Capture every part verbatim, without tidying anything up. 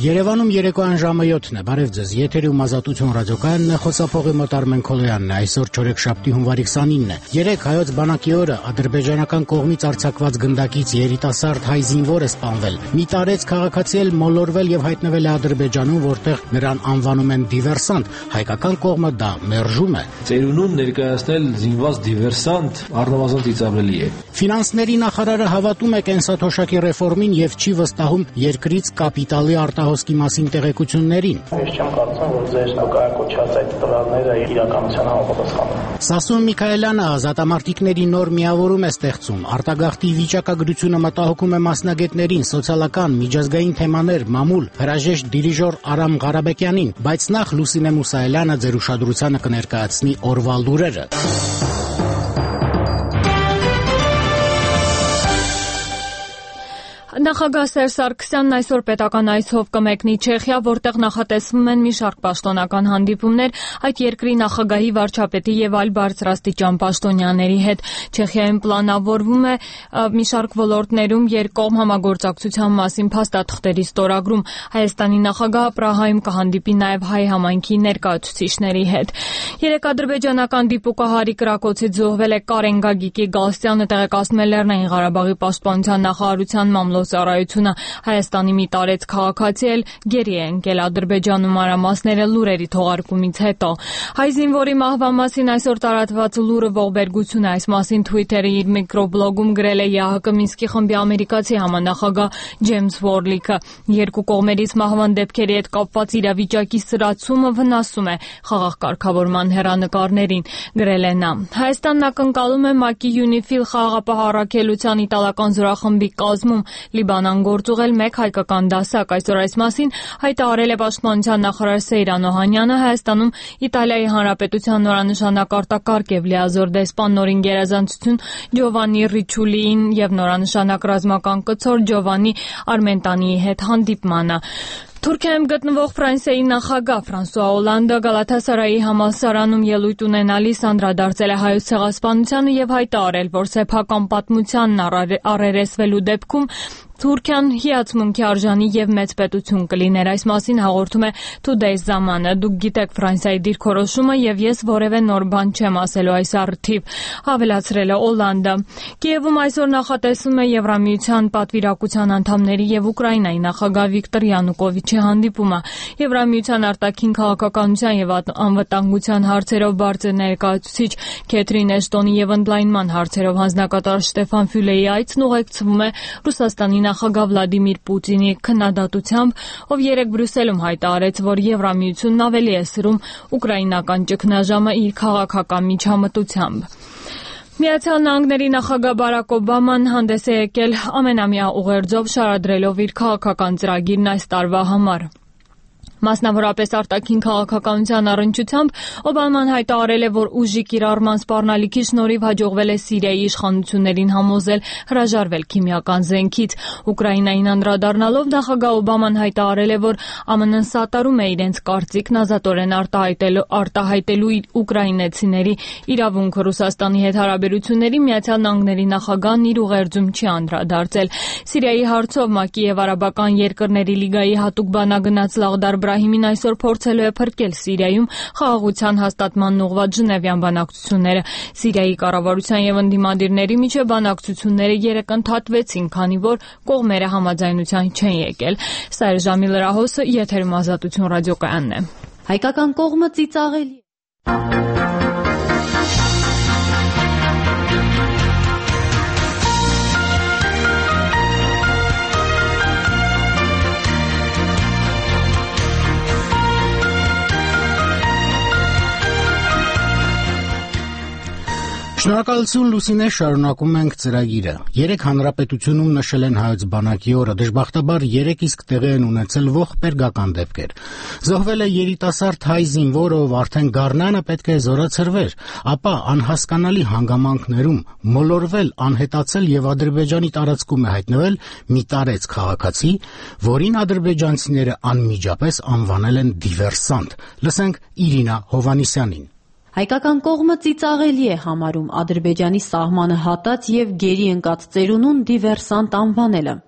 Երևանում երեկոյան ժամը յոթն է, բարև ձեզ, եթերում Ազատություն ռադիոկայանն է, խոսափողի մոտ Արմեն Քոլոյանն է, այսօր չորեքշաբթի հունվարի քսանինն է։ Երեկ հայոց բանակի օրը ադրբեջանական կողմից արձակված գնդակից երիտասարդ հայ զինվոր է սպանվել։ Մի տարեց քաղաքացի էլ մոլորվել եւ հայտնվել է Ադրբեջանում, որտեղ նրան անվանում են դիվերսանտ, հայկական կողմը դա մերժում է։ Ծերունուն ներկայացնել զինված դիվերսանտ առնվազն ծիծաղելի է։ Ֆինանսների նախարարը հավատում է կենսաթոշակի ռեֆորմին եւ չի վստահում երկրից կապիտալի արտահոսքի մասին տեղեկություններին։ Ես չեմ կարծում, որ ձեր նկարակոչած այդ տվյալները իրականության համապատասխան են։ Սասուն Միքայելյանը ազատամարտիկների նոր միավորում է ստեղծում։ Արտագաղթի վիճակագրությունը մտահոգում է մասնագետներին, սոցիալական, միջազգային թեմաներ, մամուլ, հրաժեշտ դիրիժոր Արամ Ղարաբեկյանին, բայց նախ Լուսինե Մուսայելյանը ձեր ուշադրությանը կներկայացնի օրվա լուրերը։ Նախագահ Սերժ Սարգսյանն այսօր պետական այցով կմեկնի Չեխիա, որտեղ նախատեսվում են մի շարք պաշտոնական հանդիպումներ այդ երկրի նախագահի, վարչապետի եւ այլ բարձրաստիճան պաշտոնյաների հետ։ Չեխիայում պլանավորվում է մի շարք ոլորտներում երկկողմ համագործակցության մասին փաստաթղթերի ստորագրում։ Հայաստանի նախագահը Պրահայում կհանդիպի նաեւ հայ համայնքի ներկայացուցիչների հետ։ Երեք ադրբեջանական դիպուկահարի կրակոցից զոհվել է Կարեն Գագիկի Գալստյանը, տեղեկացնում է Լեռնային Ղարաբաղի պաշտպանության նախարարության մամլոցարայությունը։ Հայաստանի մի տարեց քաղաքացի էլ գերի է ընկել Ադրբեջանում, մանրամասները լուրերի թողարկումից հետո։ Հայ զինվորի մահվան մասին այսօր տարածված լուրը ողբերգություն է, այս մասին Twitter-ի իր միկրոբլոգում գրել է ԵԱՀԿ Մինսկի խմբի ամերիկացի համանախագահ Ջեյմս Վորլիքը։ Երկու կողմերից մահվան դեպքերի հետ կապված իրավիճակի սրացումը վնասում է խաղաղ կարգավորման հեռանկարներին, գրել է նա։ Հայաստանն ակնկալում է ՄԱԿ-ի ՅՈՒՆԻՖԻԼ խաղաղապահ առաքելության իտալական զորախմբի կազմում Լիբանան գործուղել մեկ հայկական դասակ։ Այսօր այս մասին հայտարարել է պաշտպանության նախարար Սեյրան Օհանյանը։ Հայաստանում Իտալիայի Հանրապետության նորանշանակ արտակարգ եւ լիազոր դեսպան նորին գերազանցություն Ջովաննի Ռիչուլիին եւ նորանշանակ ռազմական կցոր Ջովաննի Արմենտանիի հետ հանդիպմանը։ Թուրքիայում գտնվող Ֆրանսիայի նախագահ Ֆրանսուଆ Օլանդը Գալաթասարայի համալսարանում ելույթ ունենալիս անդրադարձել է հայոց ցեղասպանությանը եւ հայտարարել, որ սեփական պատմությանն առերեսվելու դեպքում Թուրքիան հիացմունքի արժանի եւ մեծ պետություն կլիներ։ Այս մասին հաղորդում է Today's Zaman-ը։ Դուք գիտեք Ֆրանսիայի դիրքորոշումը եւ ես որևէ նոր բան չեմ ասելու այս առթիվ, ավելացրել է Օլանդը։ Կիևում այսօր նախատեսվում է Եվրամիության պատվիրակության անդամների եւ Ուկրաինայի նախագահ Վիկտոր Յանուկովիչի հանդիպումը։ Եվրամիության արտաքին քաղաքականության եւ անվտանգության հարցերով բարձր ներկայացուցիչ Քեթրին Էշտոնի եւ ընդլայնման հարցերով հանձնակատար Շտեֆան Ֆյուլեի այցն ուղեկցվում է Ռուսաստանի նախագահ Վլադիմիր Պուտինի քննադատությամբ, ով երեկ Բրյուսելում հայտարարեց, որ Եվրամիությունն ավելի է սրում ուկրաինական ճգնաժամը իր քաղաքական միջամտությամբ։ Միացյալ Նահանգների նախագահ Բարակ Օբաման հանդես է եկել ամենամյա ուղերձով, շարադրելով իր քաղաքական ծրագիրն այս տարվա համար։ Մասնավորապես արտաքին քաղաքականության առնչությամբ Օբաման հայտարարել է, որ ուժի կիրառման սպառնալիքի շնորհիվ հաջողվել է Սիրիայի իշխանություններին համոզել հրաժարվել քիմիական զենքից։ Ուկրաինային անդրադառնալով նախագահ Օբաման հայտարարել է, որ ԱՄՆ-ն սատարում է իրենց կարծիքն ազատորեն արտահայտելու արտահայտելու ուկրաինացիների իրավունքը։ Ռուսաստանի հետ հարաբերությունների Միացյալ Նահանգների նախագահն իր ուղերձում չի անդրադարձել։ Սիրիայի հարցով ՄԱԿ-ի եւ Արաբական երկրների լիգայի հատուկ բանագնաց Լաղդար Բրահիմին այսօր փորձելու է փրկել Սիրիայում խաղաղության հաստատմանն ուղղված Ժնևյան բանակցությունները։ Սիրիայի կառավարության եւ ընդդիմադիրների միջև բանակցությունները երեկ ընդհատվեցին, քանի որ կողմերը համաձայնության չեն եկել։ Սա է ժամի լրահոսը, եթերում Ազատություն ռադիոկայանն է։ Հայկական կողմը ծիծաղելի Շնորհակալություն Լուսինե, շարունակում ենք ծրագիրը։ Երեք հանրապետությունում նշել են հայոց բանակի օրը, դժբախտաբար երեք իսկ տեղի են ունեցել ողբերգական դեպքեր։ Զոհվել է երիտասարդ հայ զինվոր, ով արդեն գարնանը պետք է զորացրվեր, ապա անհասկանալի հանգամանքներում մոլորվել, անհետացել եւ Ադրբեջանի տարածքում է հայտնվել մի տարեց քաղաքացի, որին ադրբեջանցիները անմիջապես անվանել են դիվերսանտ։ Լսենք Իրինա Հովանիսյանին։ Հայկական կողմը ծիծաղելի է համարում Ադրբեջանի սահմանը հատած եւ գերի ընկած ծերունուն դիվերսանտ անվանելը։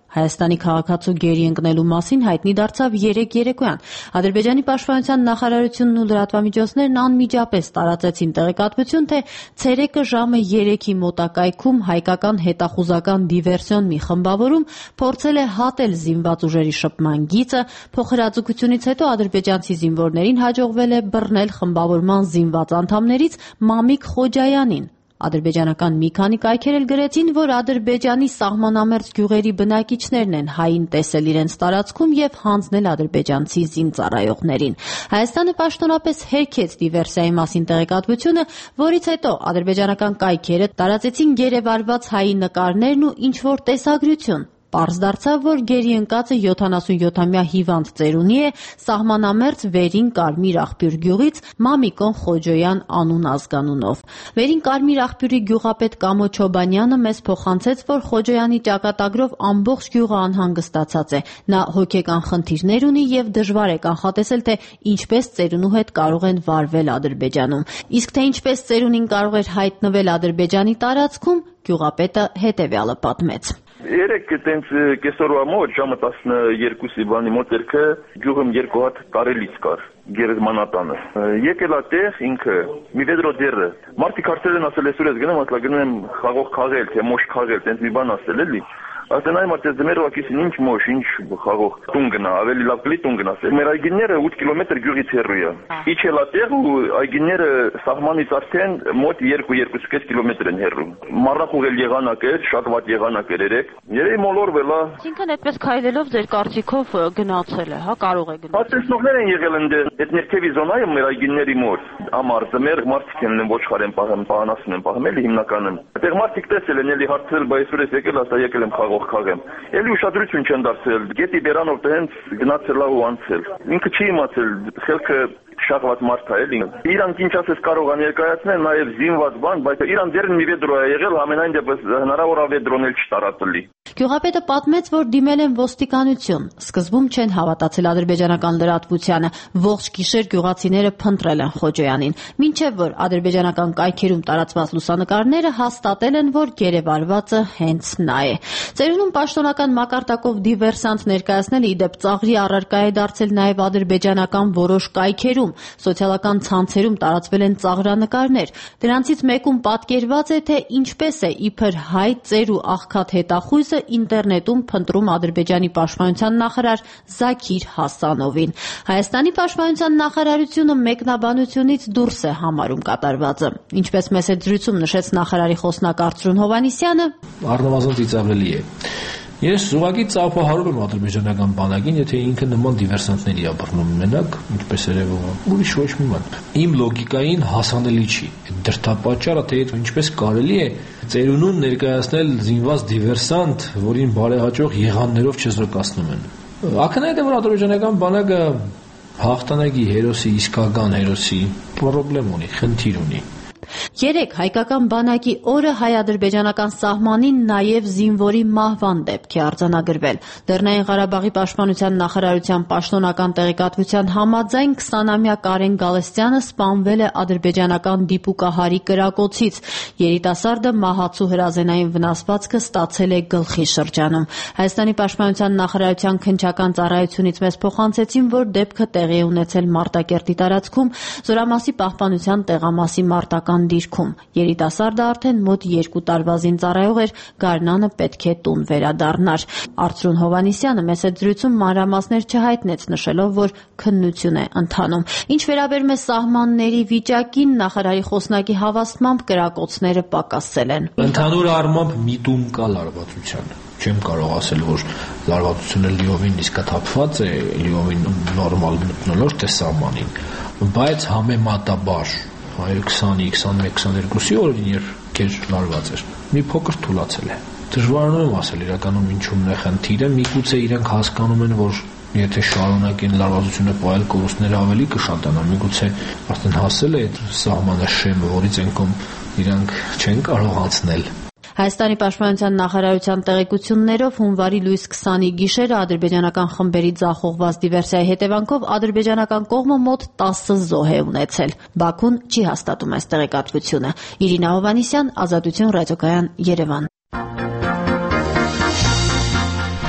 Հայաստանի քաղաքացու գերի ընկնելու մասին հայտնի դարձավ երեկ երեկոյան։ Ադրբեջանի պաշտպանության նախարարությունն ու լրատվամիջոցներն անմիջապես տարածեցին տեղեկատվություն, թե ցերեկը ժամը երեքի մոտակայքում հայկական հետախուզական դիվերսիոն մի խմբավորում փորձել է հատել զինված ուժերի շփման գիծը, փոխհրաձգությունից հետո ադրբեջանցի զինվորներին հաջողվել է բռնել խմբավորման զինված անդամներից Մամիկ Խոջայանին։ Ադրբեջանական մի քանի կայքեր էլ գրեցին, որ Ադրբեջանի սահմանամերձ գյուղերի բնակիչներն են հային տեսել իրենց տարածքում եւ հանձնել ադրբեջանցի զինծառայողներին։ Հայաստանը պաշտոնապես հերքեց դիվերսիայի մասին տեղեկատվությունը, որից հետո ադրբեջանական կայքերը տարածեցին գերեվարված հայի նկարներն ու ինչ-որ տեսագրություն։ Պարզ դարձավ, որ գերի ընկածը յոթանասունյոթամյա հիվանդ ծերունի է սահմանամերձ Վերին Կարմիր աղբյուր գյուղից Մամիկոն Խոջոյան անուն ազգանունով։ Վերին Կարմիր աղբյուրի գյուղապետ Կամո Չոբանյանը մեզ փոխանցեց, որ Խոջոյանի ճակատագրով ամբողջ գյուղը անհանգստացած է։ Նա հոգեկան խնդիրներ ունի եւ դժվար է կանխատեսել, թե ինչպես ծերունու հետ կարող են վարվել Ադրբեջանում։ Իսկ թե ինչպես ծերունին կարող էր հայտնվել Ադրբեջանի տարածքում, գյուղապետը հետեւյալը պատմեց։ Երեք տենց կեսօրվա մոտ ժամը տասներկուսի բանի մոտ երգը գյուղում երկու հատ կարելից կար գերեզմանատանը։ Եկել է տեղ ինքը մի վեդրո դերը։ Մարդիկ հարցել են ասել այսօր ես գնամ, ասලා գնում եմ խաղող խաղել, թե մոշ խաղել, տենց մի բան ասել էլի։ Ասեն այ մարդը դեմերոակիսին ինչ մոշ, ինչ խաղող տուն գնա, ավելի լավ կլի տուն գնաս։ Մեր այգիները ութ կիլոմետր գյուղից հեռու է։ Իջել է տեղ ու այգիները սահմանից արդեն մոտ երկու-երկու կես կիլոմետր են հեռու։ Մառախուղել եղանակ էր, շատ վատ եղանակ էր երեք։ Երեք մոլորվել է։ Այսինքն այդպես քայլելով ձեր կարծիքով գնացել է, հա, կարող է գնալ։ Պատասխաններ են եղել այնտեղ, այդ ներքևի զոնայում մեր այգիների մոտ։ Ամառը մեր մարդիկ են ոչխար են պահում, պահանասուն են պահում էլի հիմնականում։ Այդտեղ մարդիկ տեսել են էլի հարցել, բայց այսօր ես եկել, ասա եկել եմ խաղող խաղեմ։ Էլի ուշադրություն չեն դարձել։ Գետի բերանով տենց գնացել ու անցել։ Ինքը չի իմացել, խելքը շախված մարդ է էլի։ Իրանք ինչ ասես կարող են ներկայացնել նաև զինված բան, բայց իրան դեռ մի վեդրո է եղել, ամենայն դեպս հնարավոր է վեդրոն էլ չտարածելի։ Գյուղապետը պատմեց, որ դիմել են ոստիկանություն։ Սկզբում չեն հավատացել ադրբեջանական լրատվությանը։ Ողջ գիշեր գյուղացիները փնտրել են Խոջոյանին, մինչև որ ադրբեջանական կայքերում տարածված լուսանկարները հաստատել են, որ գերեվարվածը հենց նա է։ Ծերունում պաշտոնական մակարդակով դիվերսանտ ներկայացնելը իդեպ ծաղրի առարկա է դարձել նաև ադրբեջանական որոշ կայքերում։ Սոցիալական ցանցերում տարածվել են ծաղրանկարներ։ Դրանցից մեկում պատկերված է, թե ինչպես է իբր հայ ծեր ու աղքատ հետախույզը ինտերնետում փնտրում Ադրբեջանի պաշտպանության նախարար Զաքիր Հասանովին։ Հայաստանի պաշտպանության նախարարությունը մեկնաբանությունից դուրս է համարում կատարվածը։ Ինչպես մեծ զրույցում նշեց նախարարի խոսնակ Արծրուն Հովհաննիսյանը, առնվազն ծիծաղելի է։ Ես ուղղակի ծափահարում եմ ադրբեջանական բանակին, եթե ինքը նման դիվերսանտների է բռնում մենակ, ինչպես երևում է, ուրիշ ոչ մի բան։ Իմ լոգիկային հասանելի չի։ Դրդապատճառը թե ինչպես կարելի է ծերունուն ներկայացնել զինված դիվերսանտ, որին բարեհաճող եղաններով չզրկացնում են։ Ակնհայտ է, որ ադրբեջանական բանակը հաղթանակի հերոսի, իսկական հերոսի խնդրեմ ունի, խնդիր ունի։ Երեկ հայկական բանակի օրը հայ-ադրբեջանական սահմանին նաև զինվորի մահվան դեպք է արձանագրվել։ Լեռնային Ղարաբաղի պաշտպանության նախարարության պաշտոնական տեղեկատվության համաձայն քսանամյա Կարեն Գալստյանը սպանվել է ադրբեջանական դիպուկահարի կրակոցից։ Երիտասարդը մահացու հրազենային վնասվածքը ստացել է գլխի շրջանում։ Հայաստանի պաշտպանության նախարարության քննչական ծառայությունից մեզ փոխանցեցին, որ դեպքը տեղի է ունեցել Մարտակերտի տարածքում Զորամասի պահպանության տեղամասի մարտական դիրքում։ Երիտասարդը արդեն մոտ երկու տարվա զինծառայող էր, գարնանը պետք է տուն վերադառնար։ Արծրուն Հովհաննիսյանը մեծ զրույցում մանրամասներ չհայտնեց, նշելով, որ քննություն է ընթանում։ Ինչ վերաբերում է սահմանների վիճակին, նախարարի խոսնակի հավաստմամբ կրակոցները պակասել են։ Ընդհանուր առմամբ միտում կա լարվածության։ Չեմ կարող ասել, որ լարվածությունը լիովին իսկաթափված է, լիովին նորմալ մթնոլորտ է սահմանին, բայց համեմատաբար քսանի, քսանմեկ, քսաներկուսի օրին երբ քեզ լարված էր, մի փոքր թուլացել է։ Դժվարանում եմ ասել իրականում ինչումն է խնդիրը, միգուցե իրենք հասկանում են, որ եթե շարունակեն լարվածությունը պահել, կորուստները ավելի կշատանան, միգուցե արդեն հասել է այդ սահմանը շեմը, որից ենքում իրանք չեն կարող անցնել։ Հայաստանի պաշտպանության նախարարության տեղեկություններով հունվարի լույս քսանի գիշերը ադրբեջանական խմբերի ձախողված դիվերսիայի հետևանքով ադրբեջանական կողմը մոտ տասը զոհ է ունեցել։ Բաքուն չի հաստատում այս տեղեկատվությունը։ Իրինա Հովհաննիսյան, Ազատություն ռադիոկայան, Երևան։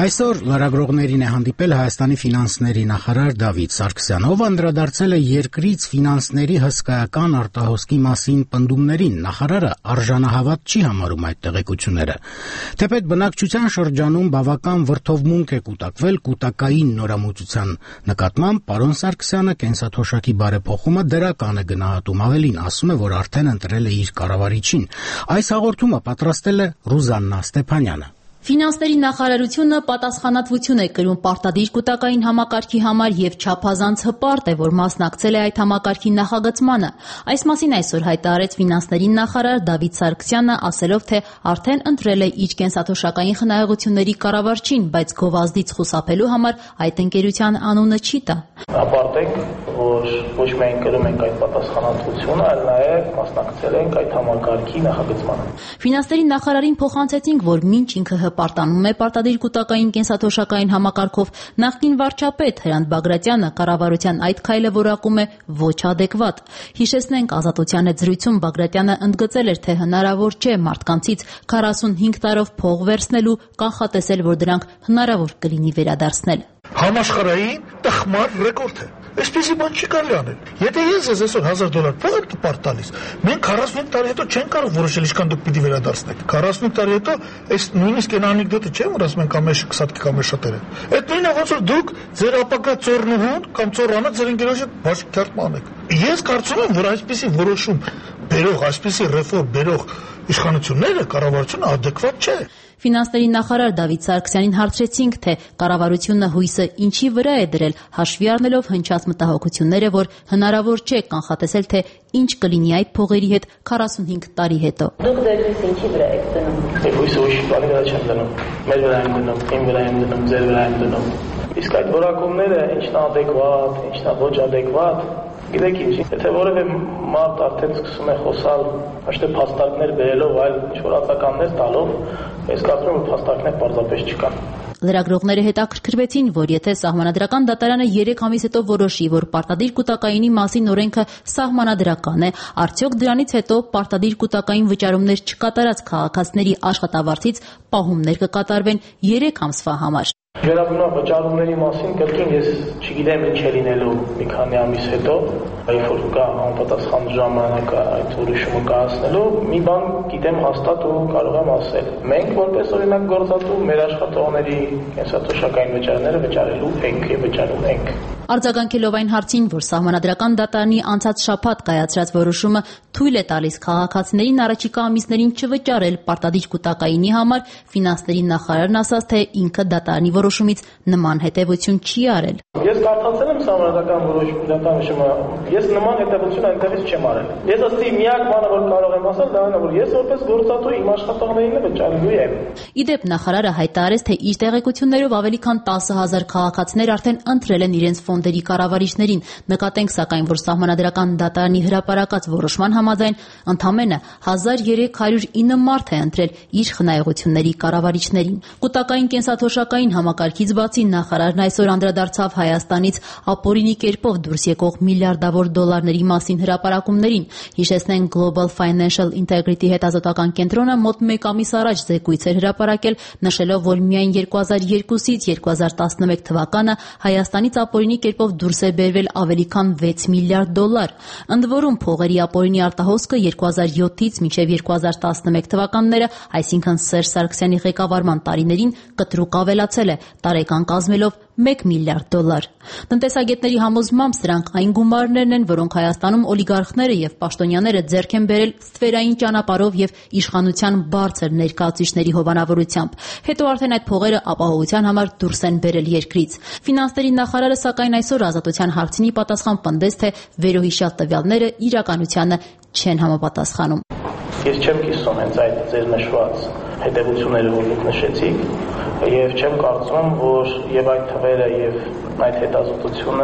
Այսօր լրագրողներին է հանդիպել Հայաստանի ֆինանսների նախարար Դավիթ Սարգսյանը, ով անդրադարձել է երկրից ֆինանսների հսկայական արտահոսքի մասին պնդումներին։ Նախարարը արժանահավատ չի համարում այդ տեղեկությունները։ Թեպետ բնակչության շրջանում բավական վրդովմունք է կուտակվել կուտակային նորամուծության նկատմամբ, պարոն Սարգսյանը կենսաթոշակի բարեփոխումը դրական է գնահատում, ավելին ասում է, որ արդեն ընտրել է իր կառավարիչին։ Այս հաղորդումը պատրաստել է Ռուզաննա Ստեփանյանը։ Ֆինանսների նախարարությունը պատասխանատվություն է կրում պարտադիր կուտակային համակարգի համար եւ չափազանց հպարտ է, որ մասնակցել է այդ համակարգի նախագծմանը։ Այս մասին այսօր հայտարարեց ֆինանսների նախարար Դավիթ Սարգսյանը, ասելով, թե արդեն ընտրել է իր կենսաթոշակային խնայողությունների կառավարչին, բայց գովազդից խուսափելու համար այդ ընկերության անունը չի տա։ Հպարտ ենք, որ ոչ միայն կրում ենք այդ պատասխանատվությունը, այլ նաեւ մասնակցել ենք այդ համակարգի նախագծմանը։ Ֆինանսների նախարարին փոխանցեցինք, որ մինչ ինքը հպարտանում է պարտադիր կուտակային կենսաթոշակային համակարգով, նախկին վարչապետ Հրանտ Բագրատյանը կառավարության այդ քայլը որակում է ոչ ադեկվատ։ Հիշեցնենք, Ազատության հետ զրույցում Բագրատյանը ընդգծել էր, թե հնարավոր չէ մարդկանցից քառասունհինգ տարով փող վերցնել ու կանխատեսել, որ դրանք հնարավոր կլինի վերադարձնել։ Համաշխարհային տխմար ռեկորդ է։ Այսպեսի բան չի կարելի անել։ Եթե ես ես այսօր հազար դոլար փող եմ տպարտ տալիս, մենք քառասունհինգ տարի հետո չենք կարող որոշել ինչքան դուք պիտի վերադարձնեք։ քառասունհինգ տարի հետո այս նույնիսկ այն անեկդոտը չէ, որ ասում են կամ մեզ քսատկի կամ մեզ շատերը։ Այդ նույնը ոնց որ դուք ձեր ապակա ծորնուհուն կամ ծորանը ձեր ընկերոջը բաշխ քարտման եք։ Ես կարծում եմ, որ այսպեսի որոշում բերող, այսպեսի ռեֆորմ բերող իշխանությունները կառավարությունը ադեկվատ չէ։ Ֆինանսների նախարար Դավիթ Սարգսյանին հարցրեցինք, թե կառավարությունը հույսը ինչի վրա է դրել, հաշվի առնելով հնչած մտահոգությունները, որ հնարավոր չէ կանխատեսել, թե ինչ կլինի այդ փողերի հետ քառասունհինգ տարի հետո։ Դուք ձեր հույսը ինչի վրա եք դնում։ Այդ հույսը ուրիշ բանի վրա չեմ դնում։ Մեր վրա եմ դնում, իմ վրա եմ դնում, ձեր վրա եմ դնում։ Իսկ այդ որակումները ինչն է ադեկվատ, ինչն է ոչ ադեկվատ, գիտեք ինչ, եթե որևէ մարդ արդեն սկսում է խոսալ ոչ թե փաստարկներ բերելով, այլ ինչ-որ արձագանքներ տալով, ես կարծում եմ, որ փաստարկներ պարզապես չկան։ Լրագրողները հետաքրքրվեցին, որ եթե Սահմանադրական դատարանը երեք ամիս հետո որոշի, որ պարտադիր կուտակայինի մասին օրենքը սահմանադրական է, արդյոք դրանից հետո պարտադիր կուտակային վճարումներ չկատարած քաղաքացիների աշխատավարձից պահումներ կկատարվեն երեք ամսվա համար։ Վերաբերյալ վճարումների մասին կրկին ես չգիտեմ ինչ է լինելու մի քանի ամիս հետո, երբ որ կա համապատասխան ժամանակ այդ որոշումը կայացնելու, մի բան գիտեմ հաստատ ու կարող եմ ասել։ Մենք որպես օրինակ գործատու մեր աշխատողների կենսաթոշակային վճարները վճարելու ենք եւ վճարում ենք։ Արձագանքելով այն հարցին, որ Սահմանադրական դատարանի անցած շաբաթ կայացրած որոշումը թույլ է տալիս քաղաքացիներին առաջիկա ամիսներին չվճարել պարտադիր կուտակայինի համար, ֆինանսների նախարարն ասաց, թե ինքը դատարանի որոշումից նման հետևություն չի արել։ Ես կարծացել եմ Սահմանադրական որոշումը, ես նման հետևություն այնտեղից չեմ արել։ Ես ըստ միակ բանը, որ կարող եմ ասել, դա այն է, որ ես որպես գործատու իմ աշխատողներին վճարելու եմ։ Իդեպ նախարարը հայտարարեց, թե իր տեղեկություններով ավելի քան տասը հազար քաղաքացիներ արդեն ընտրել են իրենց ֆոնդերի կառավարիչներին։ Նկատենք սակայն, որ Սահմանադրական դատարանի հրապարակած որոշման համաձայն ընդամենը հազար երեք հարյուր ինը մարդ է ընտրել իր խնայողությունների կառավարիչներին։ Կուտակային կենսաթոշակային համակարգից բացի նախարարն այսօր անդրադարձավ Հայաստանից ապօրինի կերպով դուրս եկող միլիարդավոր դոլարների մասին հրապարակումներին։ Հիշեցնենք, Global Financial Integrity հետազոտական կենտրոնը մոտ մեկ ամիս առաջ զեկույց էր հրապարակել, նշելով, որ միայն երկու հազար երկուսից երկու հազար տասնմեկ թվականը Հայաստանից ապօրինի կերպով դուրս է բերվել ավելի քան վեց միլիարդ դոլար։ Ընդ որում փողերի ապօրինի արտահոսքը երկու հազար յոթից մինչև երկու հազար տասնմեկ թվականները, այսինքն Սերժ Սարգսյանի ղեկավարման տարիներին, կտրուկ ավելացել է, տարեկան կազմելով մեկ միլիարդ դոլար։ Տնտեսագետների համոզմամբ սրանք այն գումարներն են, որոնք Հայաստանում օլիգարխները եւ պաշտոնյաները ձեռք են բերել ստվերային ճանապարհով եւ իշխանության բարձր ներկայացուցիչների հովանավորությամբ։ Հետո արդեն այդ փողերը ապահովության համար դուրս են բերել երկրից։ Ֆինանսների նախարարը սակայն այսօր Ազատության հարցինի պատասխան պնդեց, թե վերոհիշյալ տվյալները իրականությանը չեն համապատասխանում։ Ես չեմ կիսում հենց այդ ձեր նշված հետևությունները, որ դուք նշեցիք, եւ չեմ կարծում, որ եւ այդ թվերը եւ այդ հետազոտությունը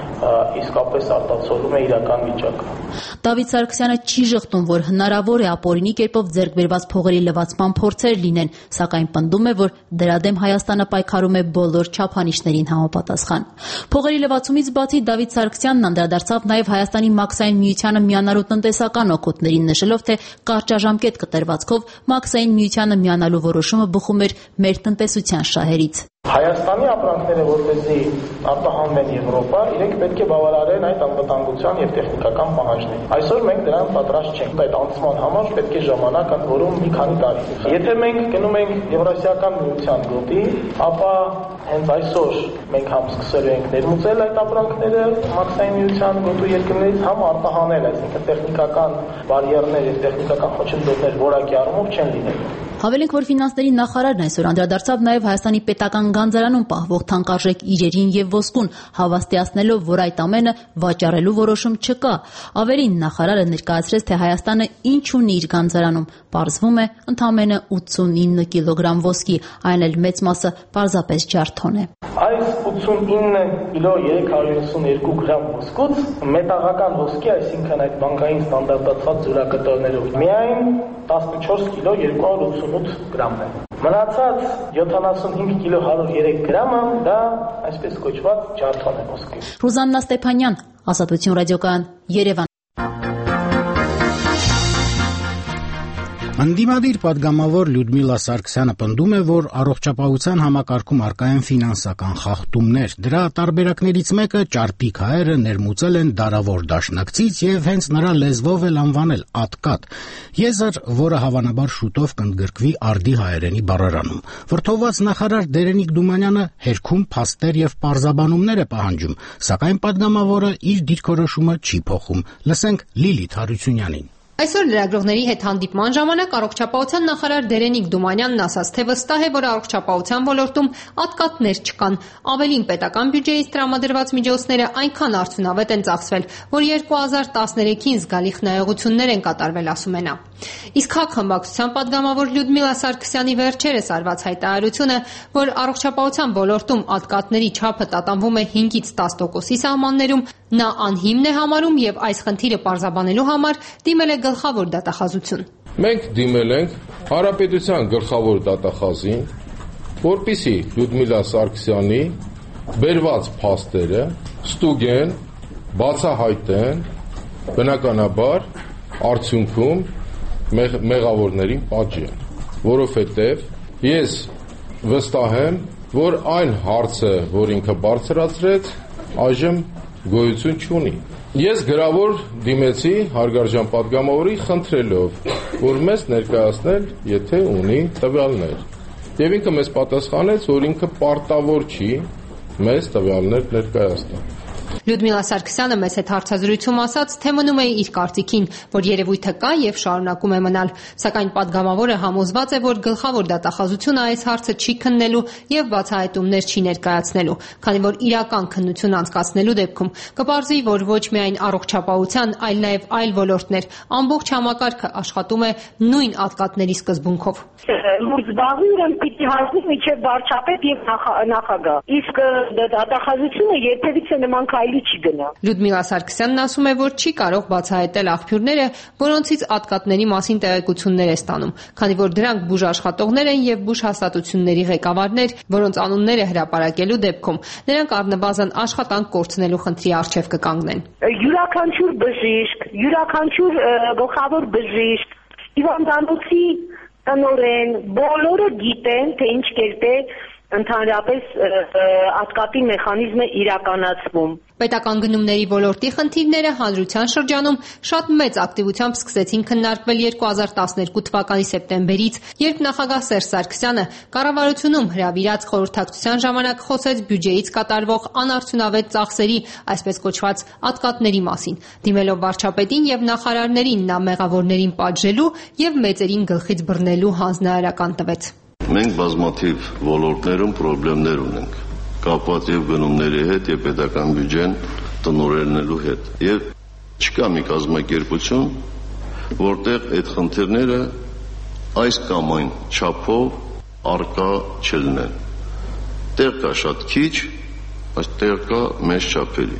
իսկապես արտացոլում է իրական վիճակը։ Դավիթ Սարգսյանը չի ժխտում, որ հնարավոր է ապօրինի կերպով ձեռք բերված փողերի լվացման փորձեր լինեն, սակայն պնդում է, որ դրա դեմ Հայաստանը պայքարում է բոլոր չափանիշներին համապատասխան։ Փողերի լվացումից բացի Դավիթ Սարգսյանն անդրադարձավ նաեւ Հայաստանի մաքսային միությանը միանալու տնտեսական օգուտներին, նշելով, թե կարճաժամկետ կտրվածքով մաքսային միությանը միանալու որոշումը բխում էր մեր տնտեսության շահերից։ Հայաստանի ապրանքները, որպեսզի արտահանվեն Եվրոպա, իրենք պետք է բավարարեն այդ անվտանգության եւ տեխնիկական պահանջներին։ Այսօր մենք դրան պատրաստ չենք։ Այդ անցման համար պետք է ժամանակ, ընդ որում մի քանի տարի։ Եթե մենք գնում ենք Եվրասիական միության գոտի, ապա հենց այսօր մենք համ սկսելու ենք ներմուծել այդ ապրանքները Մաքսային միության գոտու երկրներից, համ արտահանել, այսինքն տեխնիկական բարիերներ եւ տեխնիկական խոչընդոտներ որակի առումով չեն լինելու։ Հավելենք, որ ֆինանսների նախարարն այսօր անդրադարձավ նաև Հայաստանի պետական գանձարանում պահվող թանկարժեք իրերին եւ ոսկուն, հավաստիացնելով, որ այդ ամենը վաճառելու որոշում չկա։ Ավելին, նախարարը ներկայացրեց, թե Հայաստանը ինչ ունի իր գանձարանում։ Պարզվում է, ընդամենը ութսունինը կիլոգրամ ոսկի, այն էլ մեծ մասը պարզապես ջարդոն է։ Այս ութսունինը կիլո երեք հարյուր ութսունուերկու գրամ ոսկուց մետաղական ոսկի, այսինքն այդ բանկային ստանդարտացված ձուլակտորներով միայն տասնչորս կիլո երկու հարյուր ութսունութ գրամն է։ Մնացած յոթանասունհինգ կիլո հարյուր երեք գրամը դա այսպես կոչված ջարդոն է ոսկի։ Ռուզաննա Ստեփանյան, Ազատություն ռադիոկայան, Երևան։ Ընդդիմադիր պատգամավոր Լյուդմիլա Սարգսյանը պնդում է, որ առողջապահության համակարգում առկա են ֆինանսական խախտումներ։ Դրա տարբերակներից մեկը ճարպիկ հայերը ներմուծել են դարավոր դաշնակցից եւ հենց նրա լեզվով էլ անվանել ատկատ։ Եզր, որը հավանաբար շուտով կընդգրկվի արդի հայերենի բառարանում։ Վրթովված նախարար Դերենիկ Դումանյանը հերքում փաստեր եւ պարզաբանումներ է պահանջում, սակայն պատգամավորը իր դիրքորոշումը չի փոխում։ Լսենք Լիլիթ Հարությունյանին։ Այսօր լրագրողների հետ հանդիպման ժամանակ առողջապահության նախարար Դերենիկ Դումանյանն ասաց, թե վստահ է, որ առողջապահության ոլորտում ատկատներ չկան։ Ավելին, պետական բյուջեից տրամադրված միջոցները այնքան արդյունավետ են ծախսվել, որ երկու հազար տասներեքին զգալի խնայողություններ են կատարվել, ասում է նա։ Իսկ ՀԱԿ խմբակցության պատգամավոր Լյուդմիլա Սարգսյանի վերջերս արված հայտարարությունը, որ առողջապահության ոլորտում ատկատների չափը տատանվում է հինգից տաս տոկոսի սահմաններում, նա անհիմն է համարում եւ այս խնդիրը պարզաբանելու համար դիմել է գլխավոր դատախազություն։ Մենք դիմել ենք Հանրապետության գլխավոր դատախազին, որպեսզի Լյուդմիլա Սարգսյանի բերված փաստերը ստուգեն, բացահայտեն, բնականաբար արդյունքում մեղավորներին պատժեն, որովհետև ես վստահ եմ, որ այն հարցը, որ ինքը բարձրացրեց, այժմ գոյություն չունի։ Ես գրավոր դիմեցի հարգարժան պատգամավորի խնդրելով, որ մեզ ներկայացնել, եթե ունի տվյալներ։ Եվ ինքը մեզ պատասխանեց, որ ինքը պարտավոր չի մեզ տվյալներ ներկայացնել։ Լյուդմիլա Սարգսյանը մեզ հետ հարցազրույցում ասաց, թե մնում է իր կարծիքին, որ երևույթը կա եւ շարունակում է մնալ, սակայն պատգամավորը համոզված է, որ գլխավոր դատախազությունը այս հարցը չի քննելու եւ բացահայտումներ չի ներկայացնելու, քանի որ իրական քննություն անցկացնելու դեպքում կպարզվի, որ ոչ միայն առողջապահության, այլ նաեւ այլ ոլորտներ, ամբողջ համակարգը աշխատում է նույն ատկատների սկզբունքով։ Լուրջ զբաղվի ուրեմն պիտի հասնի մինչև վարչապետ եւ նախագահ։ Իսկ դատախազությունը երբևիցե նման քայլի չի գնա։ Լյուդմիլա Սարգսյանն ասում է, որ չի կարող բացահայտել աղբյուրները, որոնցից ատկատների մասին տեղեկություններ է ստանում, քանի որ դրանք բուժաշխատողներ են եւ բուժհաստատությունների ղեկավարներ, որոնց անունները հրապարակելու դեպքում նրանք առնվազն աշխատանք կորցնելու խնդրի առջև կկանգնեն։ Յուրաքանչյուր բժիշկ, յուրաքանչյուր գլխավոր բժիշկ, հիվանդանոցի տնօրեն, բոլորը գիտեն, թե ինչ կերպ է ընդհանրապես ատկատի մեխանիզմը իրականացվում։ Պետական գնումների ոլորտի խնդիրները հանրության շրջանում շատ մեծ ակտիվությամբ սկսեցին քննարկվել երկու հազար տասներկու թվականի սեպտեմբերից, երբ նախագահ Սերժ Սարգսյանը կառավարությունում հրավիրած խորհրդակցության ժամանակ խոսեց բյուջեից կատարվող անարդյունավետ ծախսերի, այսպես կոչված ատկատների մասին, դիմելով վարչապետին եւ նախարարներին նա մեղավորներին պատժելու եւ մեծերին գլխից բռնելու հանձնարարական տվեց։ Մենք բազմաթիվ ոլորտներում խնդիրներ ունենք, կապված եւ գնումների հետ եւ պետական բյուջեն տնօրենելու հետ։ Եվ չկա մի կազմակերպություն, որտեղ այդ խնդիրները այս կամ այն չափով արկա չլինեն։ Տեղ կա շատ քիչ, բայց տեղ կա մեծ չափերի։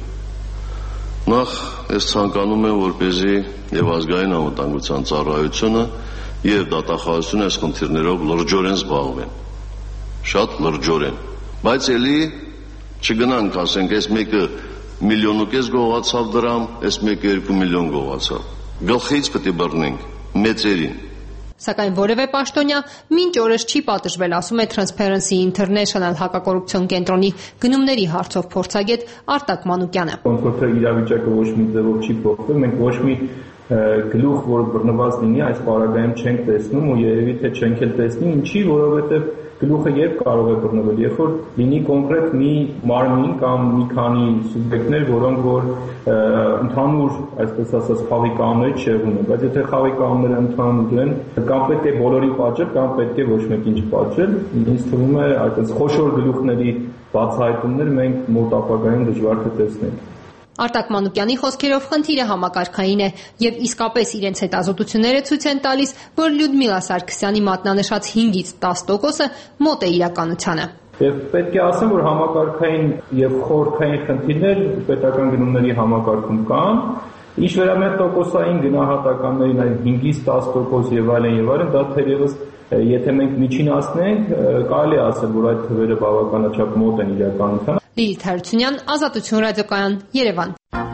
Նախ ես ցանկանում եմ, որպեսզի եւ ազգային անվտանգության ծառայությունը եւ դատախազությունը այս խնդիրներով լրջորեն զբաղվեն։ Շատ լրջորեն։ Բայց էլի չգնանք, ասենք, այս մեկը միլիոն ու կես գողացավ դրամ, այս մեկը երկու միլիոն գողացավ։ Գլխից պետք է բռնենք մեծերին։ Սակայն որևէ պաշտոնյա մինչ օրս չի պատժվել, ասում է Transparency International հակակոռուպցիոն կենտրոնի գնումների հարցով փորձագետ Արտակ Մանուկյանը։ Ոնց որ իրավիճակը ոչ մի ձևով չի փոխվել, մենք ոչ մի գլուխ, որ բռնված լինի, այս պարագայում չենք տեսնում ու երևի թե չենք էլ տեսնի, ինչի, որովհետև գլուխը երբ կարող է բռնվել, երբ որ լինի կոնկրետ մի մարմին կամ մի քանի սուբյեկտներ, որոնք որ ընդհանուր, այսպես ասած, խաղի կանոնների չեղում են, բայց եթե խաղի կանոնները ընդհանուր են, կամ պետք է բոլորին պատժել, կամ պետք է ոչ մեկին չպատժել, ինձ թվում է այդպես խոշոր գլուխների բացահայտումներ մենք մոտ ապագայում դժվար կտեսնենք։ Արտակ Մանուկյանի խոսքերով խնդիրը համակարգային է եւ իսկապես իրենց հետազոտությունները ցույց են տալիս, որ Լյուդմիլա Սարգսյանի մատնանշած հինգից տաս տոկոսը մոտ է իրականությանը։ Եվ պետք է ասեմ, որ համակարգային եւ խորհրդային խնդիրներ պետական գնումների համակարգում կան, ինչ վերաբերում տոկոսային գնահատականներին, այն հինգից տաս տոկոս եւ այլն եւ այլն, դա թերևս եթե մենք միջին ասնենք, կարելի է ասել, որ այդ թվերը բավականաչափ մոտ են իրականությանը։ Լիլիթ Հարությունյան, Ազատություն ռադիոկայան, Երևան։